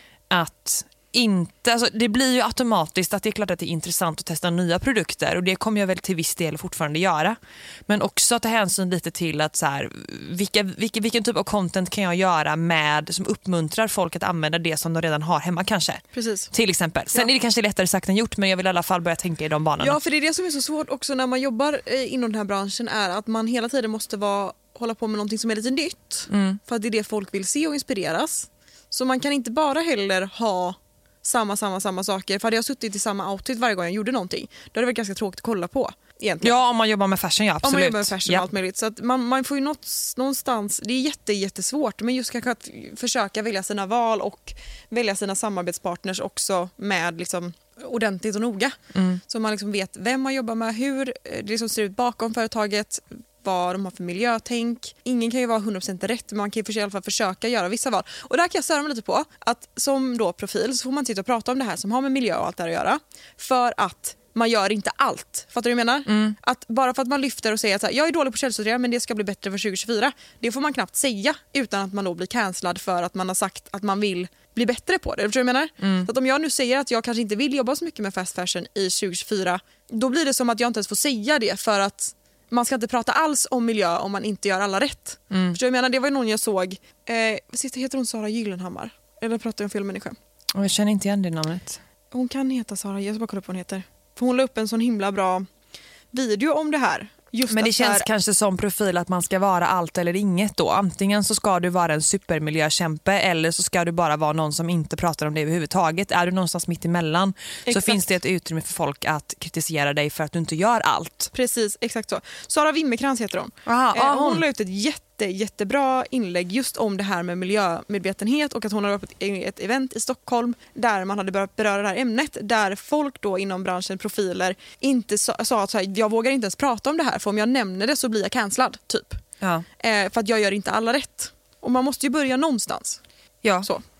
Att inte, alltså det blir ju automatiskt att det är klart att det är intressant att testa nya produkter, och det kommer jag väl till viss del fortfarande göra. Men också ta hänsyn lite till att så här, vilken typ av content kan jag göra som uppmuntrar folk att använda det som de redan har hemma kanske. Precis. Till exempel. Sen är det kanske lättare sagt än gjort, men jag vill i alla fall börja tänka i de banorna. Ja, för det är det som är så svårt också när man jobbar inom den här branschen, är att man hela tiden måste hålla på med någonting som är lite nytt. För att det är det folk vill se och inspireras. Så man kan inte bara heller ha samma saker. För hade jag suttit i samma outfit varje gång jag gjorde någonting, då hade det varit ganska tråkigt att kolla på egentligen. Ja, om man jobbar med fashion, ja absolut. Om man jobbar med fashion och allt möjligt. Så att man får ju någonstans, det är jättesvårt, men just kanske att försöka välja sina val och välja sina samarbetspartners också med liksom ordentligt och noga. Så man liksom vet vem man jobbar med, hur det liksom ser ut bakom företaget, vad de har för miljötänk. Ingen kan ju vara 100% rätt, men man kan ju i alla fall försöka göra vissa val. Och där kan jag störa mig lite på att som då profil så får man sitta och prata om det här som har med miljö och allt det här att göra. För att man gör inte allt. Fattar du vad jag menar? Att bara för att man lyfter och säger att så här, jag är dålig på källsortering men det ska bli bättre för 2024. Det får man knappt säga utan att man då blir cancellad för att man har sagt att man vill bli bättre på det. Förstår du vad jag menar? Så att om jag nu säger att jag kanske inte vill jobba så mycket med fast fashion i 2024, då blir det som att jag inte ens får säga det, för att man ska inte prata alls om miljö om man inte gör alla rätt. Förstår du vad jag menar? Det var ju någon jag såg. Heter hon Sara Gyllenhammar? Eller pratar jag om fel människa? Jag känner inte igen det namnet. Hon kan heta Sara, jag ska bara kolla upp vad hon heter. För hon la upp en sån himla bra video om det här. Just men det känns kanske som profil att man ska vara allt eller inget då. Antingen så ska du vara en supermiljökämpe, eller så ska du bara vara någon som inte pratar om det överhuvudtaget. Är du någonstans mitt emellan, så finns det ett utrymme för folk att kritisera dig för att du inte gör allt. Precis, exakt så. Sara Wimmerkrans heter hon. Hon la ut ett jättebra inlägg just om det här med miljömedvetenhet, och att hon har upp ett event i Stockholm där man hade börjat beröra det här ämnet, där folk då inom branschen, profiler, inte sa att så här, jag vågar inte ens prata om det här, för om jag nämner det så blir jag cancellad typ. Ja. För att jag gör inte alla rätt. Och man måste ju börja någonstans. Ja. Så.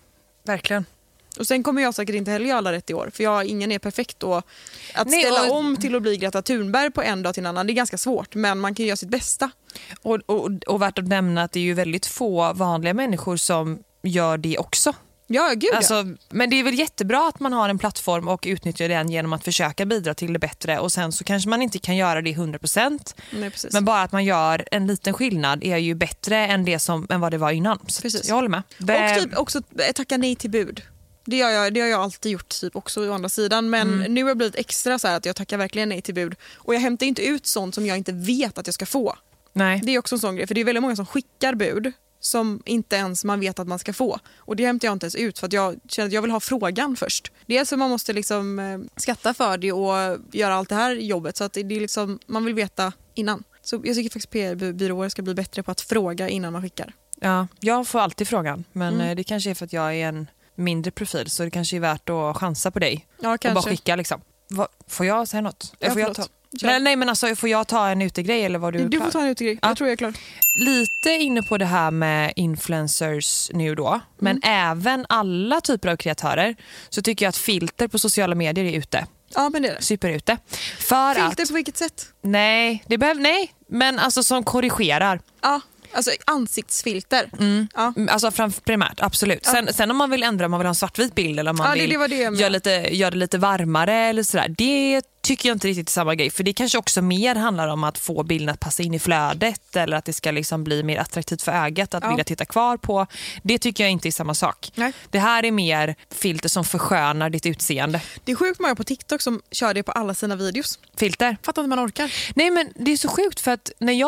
Verkligen. Och sen kommer jag säkert inte heller göra alla rätt i år. För ingen är perfekt. Och att ställa om till att bli Greta Thunberg på en dag till en annan, det är ganska svårt. Men man kan göra sitt bästa. Och värt att nämna att det är ju väldigt få vanliga människor som gör det också. Ja, gud alltså, men det är väl jättebra att man har en plattform och utnyttjar den genom att försöka bidra till det bättre. Och sen så kanske man inte kan göra det 100%. Nej, precis. Men bara att man gör en liten skillnad är ju bättre än vad det var innan. Så precis. Jag håller med. Och typ också tacka nej till bud. Det har jag alltid gjort typ också å andra sidan. Men nu har jag blivit extra så här att jag tackar verkligen nej till bud. Och jag hämtar inte ut sånt som jag inte vet att jag ska få. Nej. Det är också en sån grej. För det är väldigt många som skickar bud som inte ens man vet att man ska få. Och det hämtar jag inte ens ut för att jag känner att jag vill ha frågan först. Det är så man måste liksom skatta för det och göra allt det här jobbet. Så att det är liksom, man vill veta innan. Så jag tycker faktiskt PR-byråer ska bli bättre på att fråga innan man skickar. Ja, jag får alltid frågan. Men det kanske är för att jag är en mindre profil så det kanske är värt att chansa på dig. Ja, kanske. Och bara skicka liksom. Får jag säga något? Ja, får jag ta? Nej, men alltså får jag ta en utegrej eller vad du får ta en utegrej. Jag tror jag är klar. Lite inne på det här med influencers nu då. Men även alla typer av kreatörer så tycker jag att filter på sociala medier är ute. Ja, men det är det. Superute. Filter på vilket sätt? Nej, men alltså som korrigerar. Ja. Alltså ansiktsfilter. Ja. Alltså primärt, absolut. Ja. Sen om man vill ändra, om man vill ha en svartvit bild eller om man vill göra det lite varmare eller sådär. Det tycker jag inte riktigt är samma grej. För det kanske också mer handlar om att få bilden att passa in i flödet eller att det ska liksom bli mer attraktivt för ögat att vilja titta kvar på. Det tycker jag inte är samma sak. Nej. Det här är mer filter som förskönar ditt utseende. Det är sjukt många på TikTok som kör det på alla sina videos. Filter. Fattar inte man orkar. Nej, men det är så sjukt för att när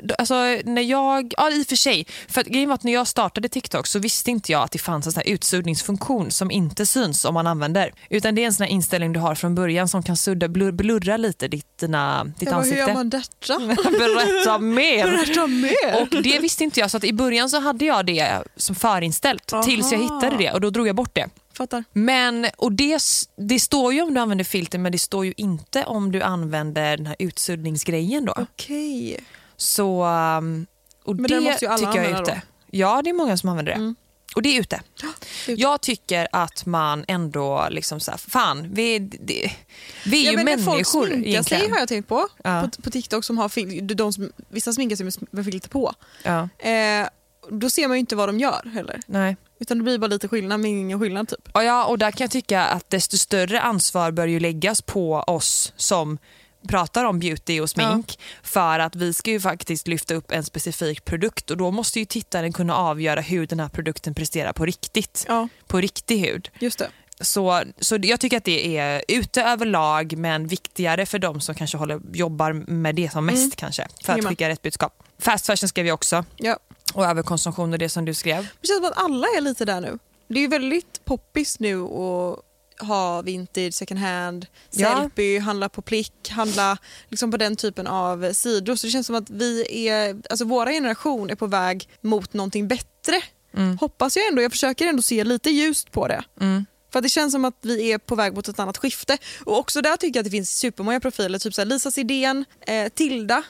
jag i och för sig, för att grejen var att när jag startade TikTok så visste inte jag att det fanns en sån här utsuddningsfunktion som inte syns om man använder. Utan det är en sån här inställning du har från början som kan blurra lite ditt ansikte. Hur gör man detta? Berätta mer. Berätta mer. Och det visste inte jag, så att i början så hade jag det som förinställt. Aha. Tills jag hittade det och då drog jag bort det. Fattar. Men, och det står ju om du använder filter, men det står ju inte om du använder den här utsuddningsgrejen då. Okej. Så, och men det måste ju alla tycker jag är ute. Då. Ja, det är många som använder det. Och det är ute. Jag tycker att man ändå liksom så här, fan, vi är ju människor folk sminkar egentligen. sig har jag tänkt på. På TikTok som har vissa sminkar sig med filter på. Ja. Då ser man ju inte vad de gör heller. Nej. Utan det blir bara lite skillnad, men ingen skillnad typ. Ja, och där kan jag tycka att desto större ansvar bör ju läggas på oss som pratar om beauty och smink, för att vi ska ju faktiskt lyfta upp en specifik produkt och då måste ju tittaren kunna avgöra hur den här produkten presterar på riktigt. På riktig hud. Just det. Så jag tycker att det är ute överlag, men viktigare för de som kanske jobbar med det som mest kanske, för att skicka rätt budskap. Fast fashion skrev jag också. Ja. Och överkonsumtion och det som du skrev. Det känns som att alla är lite där nu. Det är ju väldigt poppis nu att ha vintage, second hand, selfie, handla på plick, handla liksom på den typen av sidor. Så det känns som att våra generation är på väg mot någonting bättre. Hoppas jag ändå. Jag försöker ändå se lite ljust på det. För att det känns som att vi är på väg mot ett annat skifte. Och också där tycker jag att det finns supermånga profiler. Typ så här Lisa Sidén, Tilda.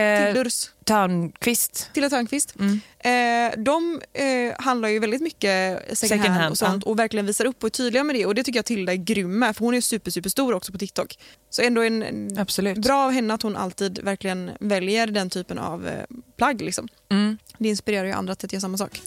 Tilda Törnqvist. De handlar ju väldigt mycket second hand och sånt och verkligen visar upp och är tydliga med det, och det tycker jag Tilda är grym med, för hon är superstor också på TikTok. Så ändå Absolut. Bra av henne att hon alltid verkligen väljer den typen av plagg liksom. Det inspirerar ju andra till att göra samma sak.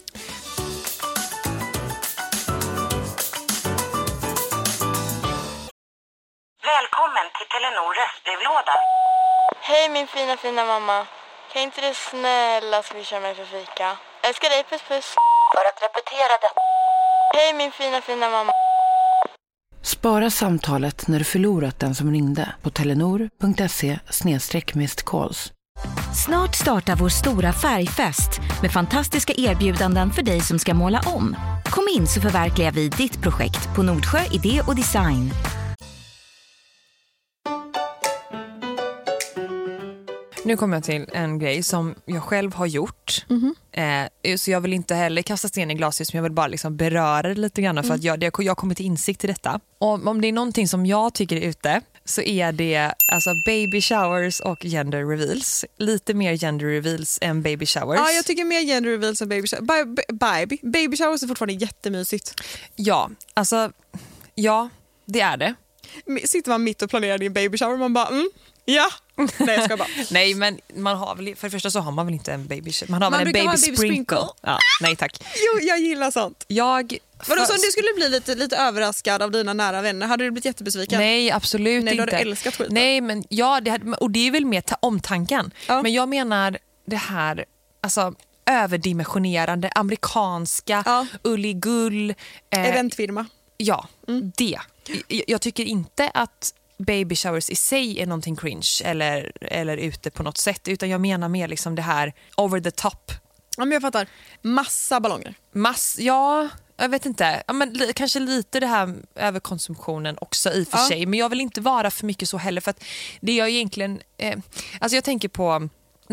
Välkommen till Telenor röstbrevlåda. Hej min fina mamma. Kan inte du snälla swisha mig för fika? Älskar dig, puss puss. För att repetera det. Hej min fina mamma. Spara samtalet när du förlorat den som ringde på telenor.se/missed-calls. Snart startar vår stora färgfest med fantastiska erbjudanden för dig som ska måla om. Kom in så förverkligar vi ditt projekt på Nordsjö Idé och Design. Nu kommer jag till en grej som jag själv har gjort. Så jag vill inte heller kasta sten i glashus, men jag vill bara liksom beröra det lite grann för att jag kommer till insikt i detta. Om det är någonting som jag tycker är ute, så är det alltså baby showers och gender reveals. Lite mer gender reveals än baby showers. Ja, jag tycker mer gender reveals än baby showers. Baby showers är fortfarande jättemysigt. Ja, alltså ja, det är det. Sitter man mitt och planerar din baby shower, man bara ja. Nej, jag ska bara. Nej, men man har väl, för det första så har man väl inte en baby shower. Man har väl en baby sprinkle. Ja, nej tack. Jo, jag gillar sånt. Vadå, så om du skulle bli lite överraskad av dina nära vänner, hade du blivit jättebesviken? Nej, absolut inte. Nej, du hade älskat skiten. Nej, men ja, och det är väl mer omtanken. Ja. Men jag menar det här, alltså överdimensionerande amerikanska ulligull eventfirma. Ja, det. Jag tycker inte att baby showers i sig är någonting cringe eller ute på något sätt, utan jag menar mer liksom det här over the top. Ja, men jag fattar. Massa ballonger. Ja, jag vet inte. Ja, men kanske lite det här överkonsumtionen också i och för sig, men jag vill inte vara för mycket så heller, för att det jag egentligen alltså jag tänker på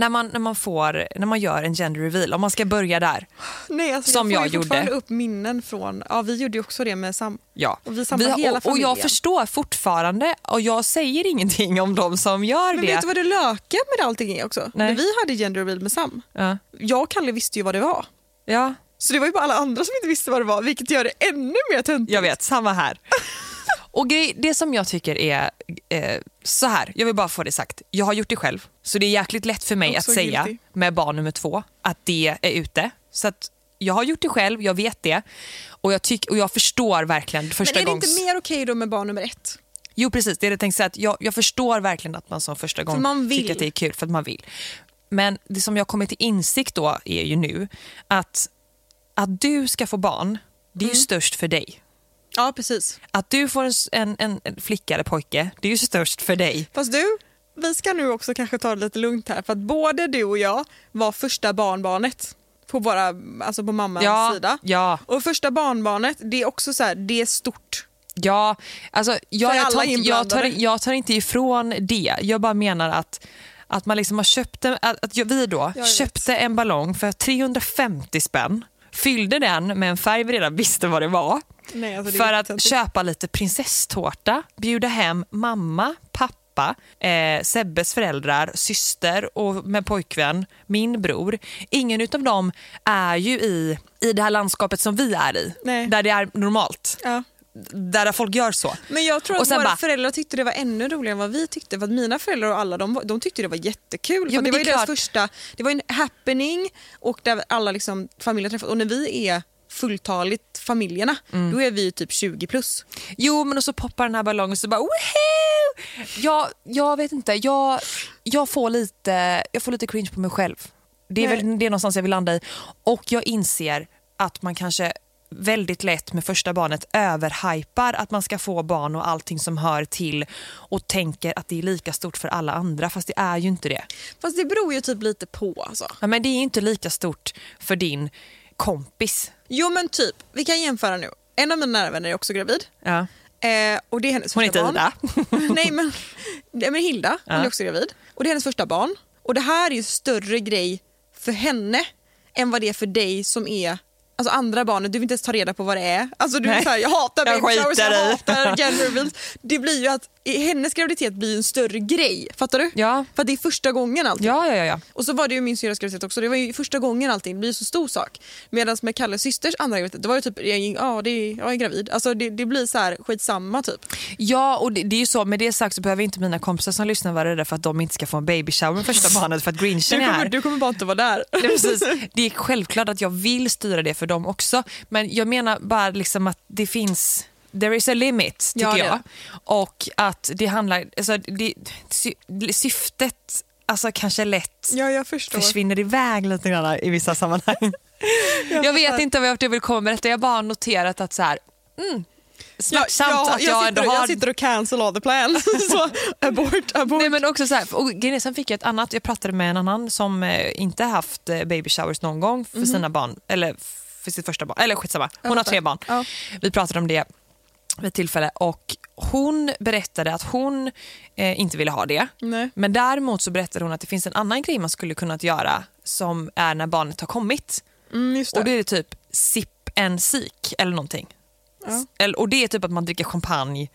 när man gör en gender reveal, om man ska börja där. Nej, alltså som jag gjorde. Jag får upp minnen från, vi gjorde ju också det med och vi samlade hela familjen. Och jag förstår fortfarande, och jag säger ingenting om de som gör men det. Men vet du vad det lökade med allting är också? Nej. När vi hade gender reveal med Sam, jag och Kalle visste ju vad det var. Ja. Så det var ju bara alla andra som inte visste vad det var, vilket gör det ännu mer töntigt. Jag vet, samma här. Och det som jag tycker är så här, jag vill bara få det sagt. Jag har gjort det själv, så det är jäkligt lätt för mig att säga med barn nummer 2 att det är ute. Så att jag har gjort det själv, jag vet det. Och jag förstår verkligen första gångs... Men är det inte mer okej då med barn nummer 1? Jo, precis. Det är det jag tänkte säga, att jag förstår verkligen att man som första gång tycker att det är kul för att man vill. Men det som jag kommer till insikt då är ju nu att du ska få barn, det är ju störst för dig. Ja, precis. Att du får en flicka eller pojke, det är ju störst för dig. Fast vi ska nu också kanske ta det lite lugnt här, för att både du och jag var första barnbarnet på på mammans sida. Ja. Och första barnbarnet, det är också så här, det är stort. Ja, alltså jag tar inte ifrån det. Jag bara menar att man liksom har köpt köpte en ballong för 350 spänn. Fyllde den med en färg vi redan visste vad det var. Nej, alltså för att köpa lite prinsesstårta, bjuda hem mamma, pappa, Sebbes föräldrar, syster och med pojkvän, min bror. Ingen utav dem är ju i det här landskapet som vi är i. Nej. Där det är normalt. Ja. Där folk gör så. Men jag tror att våra föräldrar tyckte det var ännu roligare än vad vi tyckte. För att mina föräldrar och alla, de tyckte det var jättekul. Ja, det var ju deras första, det var en happening, och där alla liksom familjer träffas. Och när vi är fulltaligt familjerna, då är vi typ 20 plus. Jo, men och så poppar den här ballongen och så bara woho! Jag vet inte, jag får lite cringe på mig själv. Det är väl det någonstans jag vill landa i. Och jag inser att man kanske väldigt lätt med första barnet överhypar att man ska få barn och allting som hör till, och tänker att det är lika stort för alla andra, fast det är ju inte det. Fast det beror ju typ lite på alltså. Ja, men det är inte lika stort för din kompis. Jo, men typ, vi kan jämföra nu. En av mina nära vänner är också gravid. Ja. Och det är hennes första barn. Hon är inte Ida. Nej, men Hilda, hon är också gravid. Och det är hennes första barn. Och det här är ju större grej för henne än vad det är för dig som är... Alltså andra barnet, du vill inte ens ta reda på vad det är. Alltså du är så här, jag hatar baby showers, jag hatar gender reveals. Det blir ju att hennes graviditet blir en större grej, fattar du? Ja. För att det är första gången allting. Ja. Och så var det ju min syrras graviditet också. Det var ju första gången allting, det blir så stor sak. Medan med Kalles systers andra graviditet, det var ju typ, jag är gravid. Alltså det blir så här skitsamma typ. Ja, och det är ju så, med det sagt så behöver inte mina kompisar som lyssnar vara rädda för att de inte ska få en baby shower med första barnet för att Grinchen är här. Du kommer bara inte vara där. Det är precis. Det är självklart att jag vill styra det för dem också. Men jag menar bara liksom att det finns... There is a limit, tycker jag. Och att det handlar... Alltså, syftet alltså, kanske lätt jag försvinner iväg lite grann i vissa sammanhang. Jag vet inte vad jag vill komma med detta. Jag har bara noterat att så här... smärtsamt att jag ändå har... Jag sitter och cancel all the plans. Så abort. Nej, men också så här, och sen fick jag ett annat... Jag pratade med en annan som inte haft baby showers någon gång för sina barn. Eller för sitt första barn. Eller skitsamma. Hon har 3 barn. Ja. Vi pratade om det vid ett tillfälle, och hon berättade att hon inte ville ha det. Nej. Men däremot så berättade hon att det finns en annan grej man skulle kunna göra, som är när barnet har kommit. Just det. Och det är typ sip and seek eller någonting. Ja. Och det är typ att man dricker champagne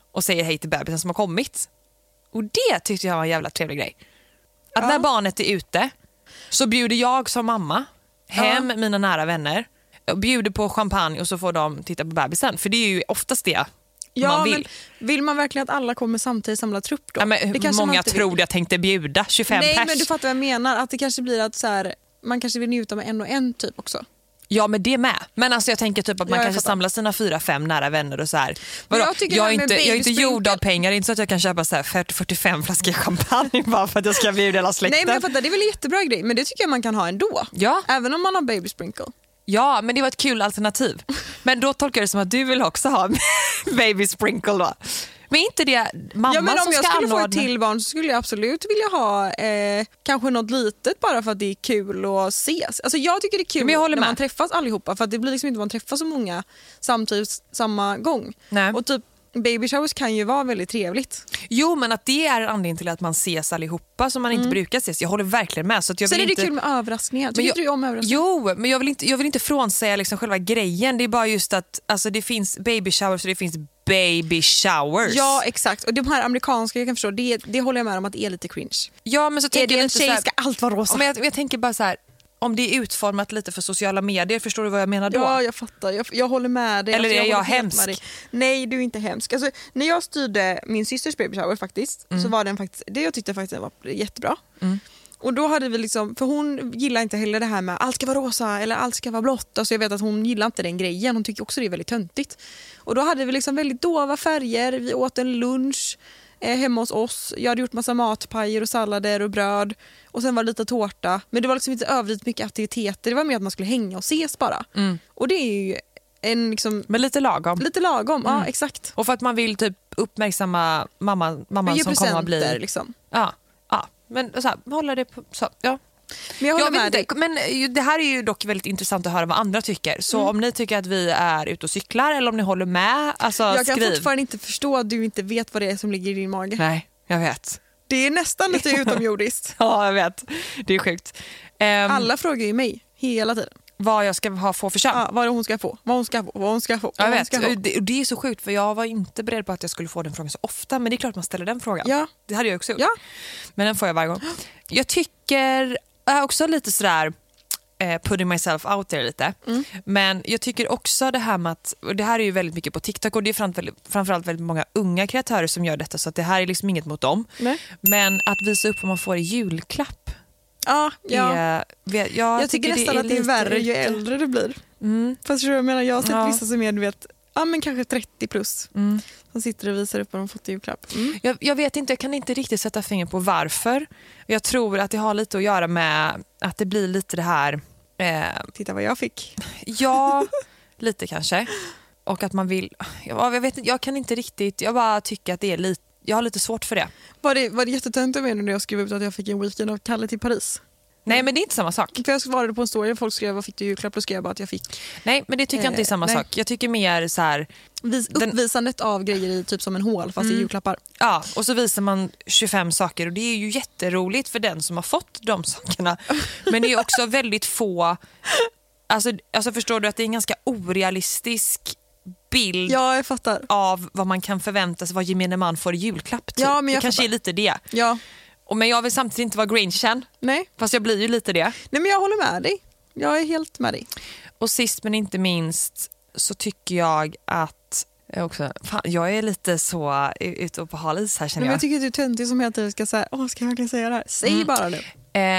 och säger hej till bebisen som har kommit. Och det tyckte jag var en jävla trevlig grej. Att när barnet är ute så bjuder jag som mamma hem mina nära vänner och bjuder på champagne och så får de titta på bebisen. För det är ju oftast det man vill. Men vill man verkligen att alla kommer samtidigt samla trupp då? Ja, men det kanske många tror jag tänkte bjuda 25 Nej, pers. men du fattar vad jag menar. Att det kanske blir att så här, man kanske vill njuta med en och en typ också. Ja, men det med. Men alltså jag tänker typ att man jag kanske samlar sina 4-5 nära vänner och så här. Jag är inte gjord av pengar. Det är inte så att jag kan köpa så här 40-45 flaskor champagne bara för att jag ska bjuda hela släkten. Nej, men jag fattar, det är väl en jättebra grej. Men det tycker jag man kan ha ändå. Ja. Även om man har baby sprinkle. Ja, men det var ett kul alternativ. Men då tolkar jag det som att du vill också ha baby sprinkle då. Men inte det mamma som ska om jag skulle anordna. få ett till barn så skulle jag absolut vilja ha kanske något litet bara för att det är kul att ses. Alltså jag tycker det är kul när man träffas allihopa för att det blir liksom inte man träffar så många samtidigt samma gång. Nej. Och typ baby showers kan ju vara väldigt trevligt. Jo, men att det är en anledning till att man ses allihopa som man inte brukar ses. Jag håller verkligen med. Så att jag sen vill är det inte... kul med överraskningar. Tycker du om överraskningar? Jo, men jag vill inte frånsäga liksom själva grejen. Det är bara just att alltså, det finns baby showers och det finns baby showers. Ja, exakt. Och de här amerikanska, jag kan förstå, det håller jag med om att det är lite cringe. Ja, men så tänker är det jag en tjej ska allt vara rosa. Men jag tänker bara så här, om det är utformat lite för sociala medier, förstår du vad jag menar då? Ja, jag fattar. Jag håller med dig. Eller alltså, är jag hemsk? Nej, du är inte hemsk. Alltså, när jag styrde min systers baby shower faktiskt, så var den faktiskt, det jag tyckte faktiskt var jättebra. Och då hade vi liksom, för hon gillar inte heller det här med allt ska vara rosa eller allt ska vara blått. Alltså jag vet att hon gillar inte den grejen. Hon tycker också det är väldigt töntigt. Och då hade vi liksom väldigt dova färger. Vi åt en lunch hemma hos oss. Jag hade gjort massa matpajer och sallader och bröd. Och sen var det lite tårta. Men det var liksom inte överdrivet mycket aktiviteter. Det var mer att man skulle hänga och ses bara. Och det är ju en liksom... Men lite lagom. Lite lagom, ja exakt. Och för att man vill typ uppmärksamma mamman som kommer att bli... liksom. Ja. Men så här, hålla det på... Så, ja. Men jag håller med dig. Men det här är ju dock väldigt intressant att höra vad andra tycker. Så om ni tycker att vi är ute och cyklar eller om ni håller med, alltså jag kan skriv. fortfarande inte förstå att du inte vet vad det är som ligger i din mage. Nej, jag vet. Det är nästan lite utomjordiskt. Ja, jag vet. Det är sjukt. Alla frågar ju mig hela tiden. Vad jag ska få för kön. Ja, vad hon ska få. Vad hon ska få. Jag vet. Det är så sjukt för jag var inte beredd på att jag skulle få den frågan så ofta. Men det är klart man ställer den frågan. Ja. Det hade jag också gjort. Ja. Men den får jag varje gång. Jag tycker också lite sådär putting myself out there lite. Men jag tycker också det här med att, och det här är ju väldigt mycket på TikTok och det är framförallt väldigt många unga kreatörer som gör detta så att det här är liksom inget mot dem. Nej. Men att visa upp vad man får i julklapp. Ja. Jag tycker nästan att det är värre ju äldre du blir. Fast jag menar, jag har sett vissa som är, du vet, men kanske 30 plus. Som sitter och visar upp vad de fått i julklapp. Jag vet inte, jag kan inte riktigt sätta fingret på varför. Jag tror att det har lite att göra med att det blir lite det här... Titta vad jag fick. Ja, lite kanske. Och att man vill... Jag vet inte, jag kan inte riktigt... Jag bara tycker att det är lite... Jag har lite svårt för det. Var det jättetönt av mig när jag skrev ut att jag fick en weekend av Kalle till Paris? Nej, men det är inte samma sak. För jag svarade på en story och folk skrev vad fick du i julklapp och skrev jag bara att jag fick. Nej, men det tycker jag inte är samma sak. Jag tycker mer så här... Uppvisandet av grejer i typ som en hål fast i julklappar. Ja, och så visar man 25 saker och det är ju jätteroligt för den som har fått de sakerna. Men det är också väldigt få... Alltså förstår du att det är en ganska orealistisk bild jag fattar. Av vad man kan förvänta sig vad gemene man får i julklapp. Typ. Ja, men det kanske är lite det. Ja. Men jag vill samtidigt inte vara Grinchen. Nej. Fast jag blir ju lite det. Nej, men jag håller med dig. Jag är helt med dig. Och sist men inte minst så tycker jag att jag är lite så ute på hal is här känner jag. Men jag tycker att du är töntig som hela tiden ska säga, ska jag verkligen säga det här? Säg bara nu.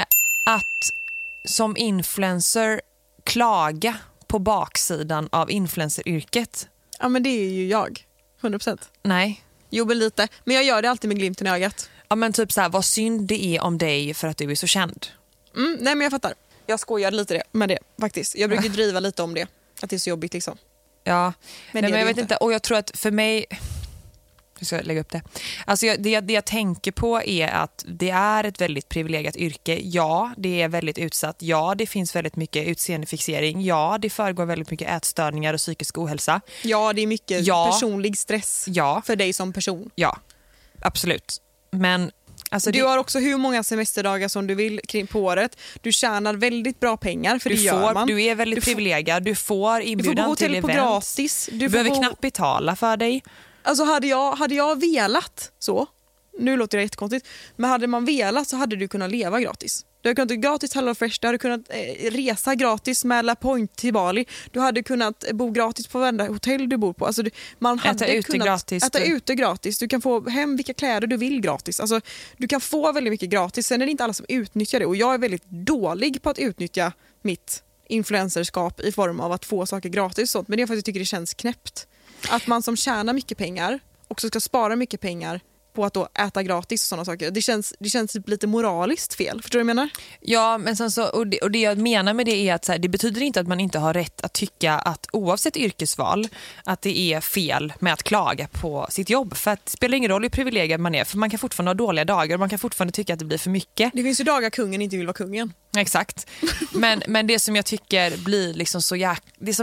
Att som influencer klaga på baksidan av influenceryrket. Ja, men det är ju jag. 100%. Nej. Jo, men lite. Men jag gör det alltid med glimten i ögat. Ja, men typ så här, vad synd det är om dig för att du är så känd. Nej, men jag fattar. Jag skojar lite med det faktiskt. Jag brukar driva lite om det. Att det är så jobbigt liksom. Ja, men jag vet inte. inte. Och jag tror att för mig... Jag ska lägga upp det. Alltså det jag tänker på är att det är ett väldigt privilegierat yrke. Ja, det är väldigt utsatt. Ja, det finns väldigt mycket utseendefixering. Ja, det föregår väldigt mycket ätstörningar och psykisk ohälsa. Ja, det är mycket personlig stress för dig som person. Ja, absolut. Men alltså du har också hur många semesterdagar som du vill på året. Du tjänar väldigt bra pengar för det gör man. Du är väldigt privilegierad. Du får inbjudan till event. Gratis. Du behöver knappt betala för dig. Alltså hade jag velat så, nu låter det jättekonstigt, men hade man velat så hade du kunnat leva gratis. Du hade kunnat gratis HelloFresh, du hade kunnat resa gratis med La Point till Bali. Du hade kunnat bo gratis på varenda hotell du bor på. Alltså man hade äta ute gratis. Du kan få hem vilka kläder du vill gratis. Alltså, du kan få väldigt mycket gratis. Sen är det inte alla som utnyttjar det. Och jag är väldigt dålig på att utnyttja mitt influencerskap i form av att få saker gratis och sånt. Men det är för att jag tycker det känns knäppt. Att man som tjänar mycket pengar också ska spara mycket pengar på att då äta gratis och sådana saker. Det känns typ lite moraliskt fel. Förstår du vad jag menar? Ja, men sen så, och det jag menar med det är att så här, det betyder inte att man inte har rätt att tycka att oavsett yrkesval att det är fel med att klaga på sitt jobb. För att det spelar ingen roll hur privilegierad man är. För man kan fortfarande ha dåliga dagar och man kan fortfarande tycka att det blir för mycket. Det finns ju dagar kungen inte vill vara kungen. Exakt. Men det som jag tycker blir liksom så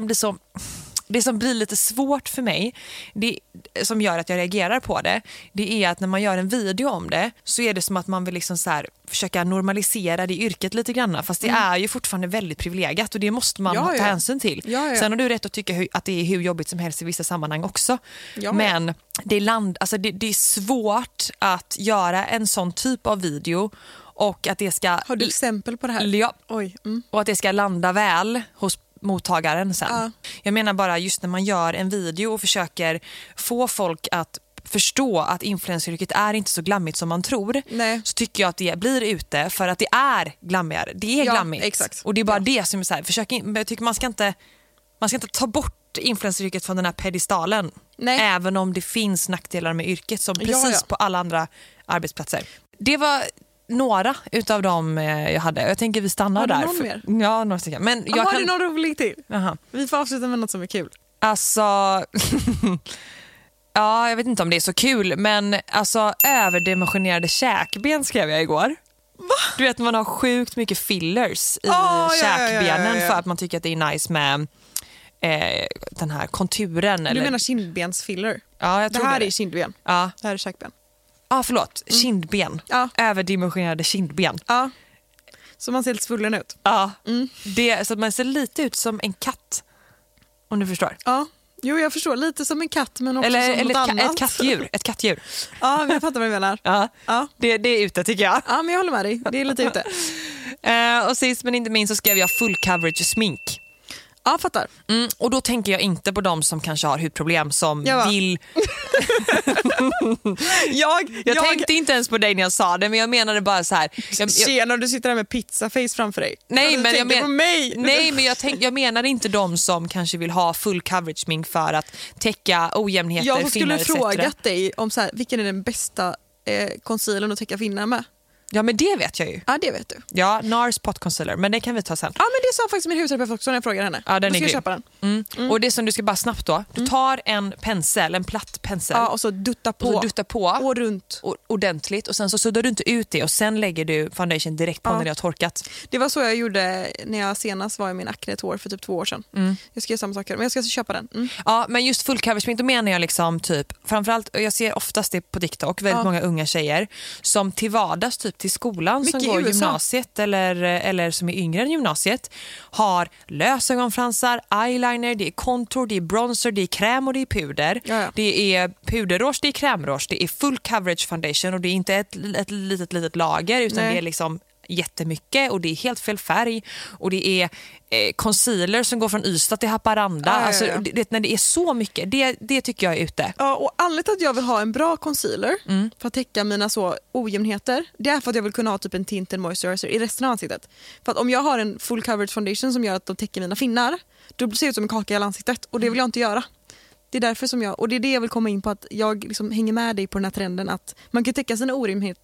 det som blir lite svårt för mig, det som gör att jag reagerar på det är att när man gör en video om det så är det som att man vill liksom så här försöka normalisera det yrket lite grann. Fast det är ju fortfarande väldigt privilegierat och det måste man ta hänsyn till. Ja. Sen har du rätt att tycka att det är hur jobbigt som helst i vissa sammanhang också. Ja. Men det är svårt att göra en sån typ av video och att det ska... Har du exempel på det här? Ja. Oj. Och att det ska landa väl hos mottagaren sen. Jag menar bara just när man gör en video och försöker få folk att förstå att influenceryrket är inte så glammigt som man tror. Nej. Så tycker jag att det blir ute för att det är glammigare. Det är glammigt. Exakt. Och det är bara det som är så här, jag tycker man ska inte ta bort influenceryrket från den här pedestalen. Nej. Även om det finns nackdelar med yrket som precis på alla andra arbetsplatser. Det var några utav dem jag hade. Jag tänker vi stannar där. Har du någon mer? Ja, några stycken. Men har du någon rolig till? Aha. Vi får avsluta med något som är kul. Alltså... ja, jag vet inte om det är så kul. Men alltså, överdimensionerade käkben skrev jag igår. Va? Du vet, man har sjukt mycket fillers i käkbenen för att man tycker att det är nice med den här konturen. Du menar kindbensfiller? Ja, jag tror det här är kindben. Ja. Det här är käkben. Förlåt. Kindben. Överdimensionerade kindben. Ja. Så man ser lite svullen ut. Ja. Så man ser lite ut som en katt. Om du förstår. Ja. Jo, jag förstår. Lite som en katt, men också som något annat. Ett kattdjur. Ja, men jag fattar vad du menar. Ja. Det är ute, tycker jag. Ja, men jag håller med dig. Det är lite ute. Och sist men inte minst så skrev jag full coverage smink. Ja, fattar. Och då tänker jag inte på de som kanske har hudproblem som vill... jag tänkte inte ens på dig när jag sa det, men jag menade bara så här... Tjena, du sitter där med pizzaface framför dig. Nej, men jag menade inte de som kanske vill ha full coverage smink för att täcka ojämnheter, jag skulle frågat dig om så här, vilken är den bästa concealern att täcka finnar med? Ja, men det vet jag ju. Ja, det vet du. Ja, NARS pot concealer, men det kan vi ta sen. Ja, men det sa faktiskt min husterapeut också när jag frågade henne. Ja, den ska jag köpa den. Och det som du ska bara snabbt då. Du tar en platt pensel. Ja, och så dutta på. Och runt. Ordentligt. Och sen så suddar du inte ut det och sen lägger du foundation direkt på när det har torkat. Det var så jag gjorde när jag senast var i min akne-tår för typ 2 år sedan. Jag ska göra samma saker, men jag ska köpa den. Ja, men just full coverage smink, då menar jag liksom typ, framförallt, jag ser oftast det på TikTok, väldigt många unga tjejer som till vardags typ till skolan som går gymnasiet eller som är yngre än gymnasiet har lösögonfransar, eyeliner, det är contour, det är bronzer, det är kräm och det är puder. Ja. Det är puderrouge, det är krämrouge, det är full coverage foundation och det är inte ett litet lager utan det är liksom jättemycket och det är helt fel färg och det är concealer som går från Ystad till Haparanda. Alltså, när det är så mycket, det tycker jag är ute. Ja, och anledningen att jag vill ha en bra concealer för att täcka mina så ojämnheter, det är för att jag vill kunna ha typ en tinted moisturizer i resten av ansiktet. För att om jag har en full coverage foundation som gör att de täcker mina finnar, då ser det ut som en kaka i hela ansiktet och det vill jag inte göra. Det är därför som och det är det jag vill komma in på, att jag liksom hänger med dig på den här trenden att man kan täcka sina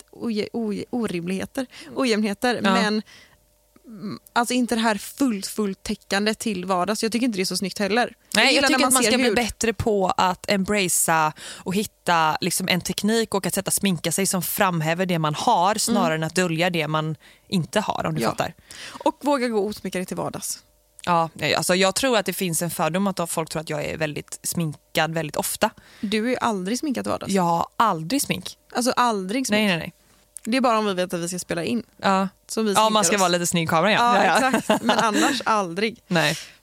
ojämnheter, men alltså inte det här fullt täckande till vardags. Jag tycker inte det är så snyggt heller. Nej, jag tycker att man ska bli bättre på att embracea och hitta liksom en teknik och att sätta sminka sig som framhäver det man har snarare än att dölja det man inte har, om du fattar. Och våga gå osminkade till vardags. Ja, alltså jag tror att det finns en fördom att folk tror att jag är väldigt sminkad väldigt ofta. Du är ju aldrig sminkad vardags. Jag har aldrig smink. Alltså aldrig smink? Nej. Det är bara om vi vet att vi ska spela in. Ja, som vi man ska vara lite snygg i kameran. Ja, exakt. Men annars aldrig. Nej.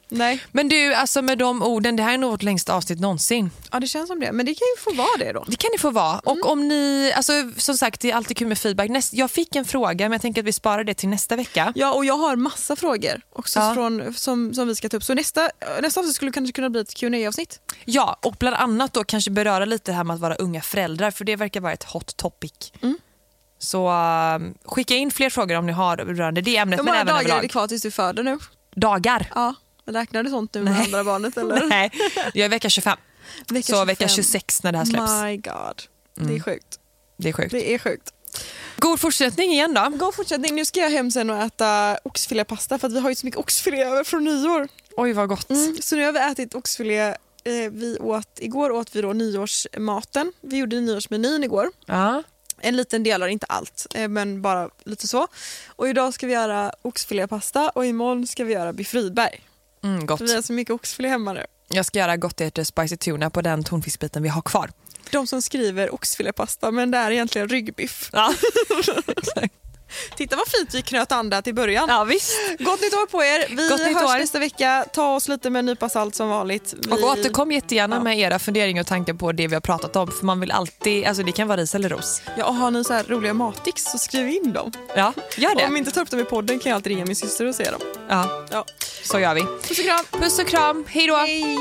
Nej. Men du, alltså med de orden, det här är nog vårt längsta avsnitt någonsin. Ja, det känns som det. Men det kan ju få vara det då. Det kan ni få vara. Och om ni, alltså som sagt, det är alltid kul med feedback. Jag fick en fråga, men jag tänker att vi sparar det till nästa vecka. Ja, och jag har massa frågor också som vi ska ta upp. Så nästa avsnitt skulle kanske kunna bli ett Q&A-avsnitt. Ja, och bland annat då kanske beröra lite det här med att vara unga föräldrar, för det verkar vara ett hot topic. Så skicka in fler frågor om ni har rörande det ämnet. Hur många dagar är det kvar tills du föder nu? Dagar? Ja, räknar du sånt nu med andra barnet? Eller? Nej, jag är vecka 25. Vecka 26 när det här släpps. My God, det är sjukt. Det är sjukt. Det är sjukt. God fortsättning igen då. God fortsättning. Nu ska jag hem sen och äta oxfilépasta för att vi har ju så mycket oxfilé över från nyår. Oj, vad gott. Så nu har vi ätit oxfilé. Igår åt vi då nyårsmaten. Vi gjorde nyårsmenyn igår. Ja. En liten del, inte allt, men bara lite så. Och idag ska vi göra oxfilépasta och imorgon ska vi göra biff Rydberg. Gott. Vi har så mycket oxfilé hemma nu. Jag ska göra gott spicy tuna på den tonfiskbiten vi har kvar. De som skriver oxfilépasta, men det är egentligen ryggbiff. Ja. Titta vad fint vi knöt an där till början. Ja, visst. Gott nytt år på er. Vi hörs nästa vecka. Ta oss lite med en nypa salt som vanligt. Och återkom jättegärna med era funderingar och tankar på det vi har pratat om. För man vill alltid, alltså det kan vara ris eller ros. Ja, och har ni så här roliga mattips så skriv in dem. Ja, gör det. Om vi inte tar upp dem i podden kan jag alltid ringa min syster och säga dem. Ja, så gör vi. Puss och kram. Puss och kram. Hej då. Hej.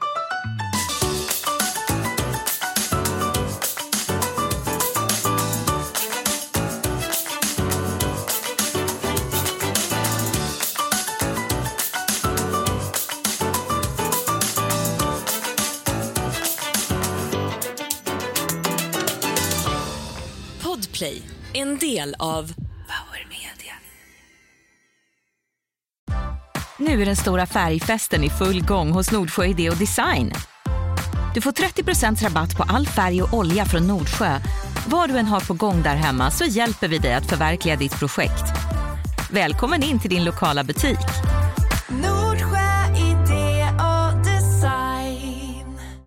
Podplay, en del av Power Media. Nu är den stora färgfesten i full gång hos Nordsjö Idé och Design. Du får 30% rabatt på all färg och olja från Nordsjö. Vad du än har på gång där hemma så hjälper vi dig att förverkliga ditt projekt. Välkommen in till din lokala butik.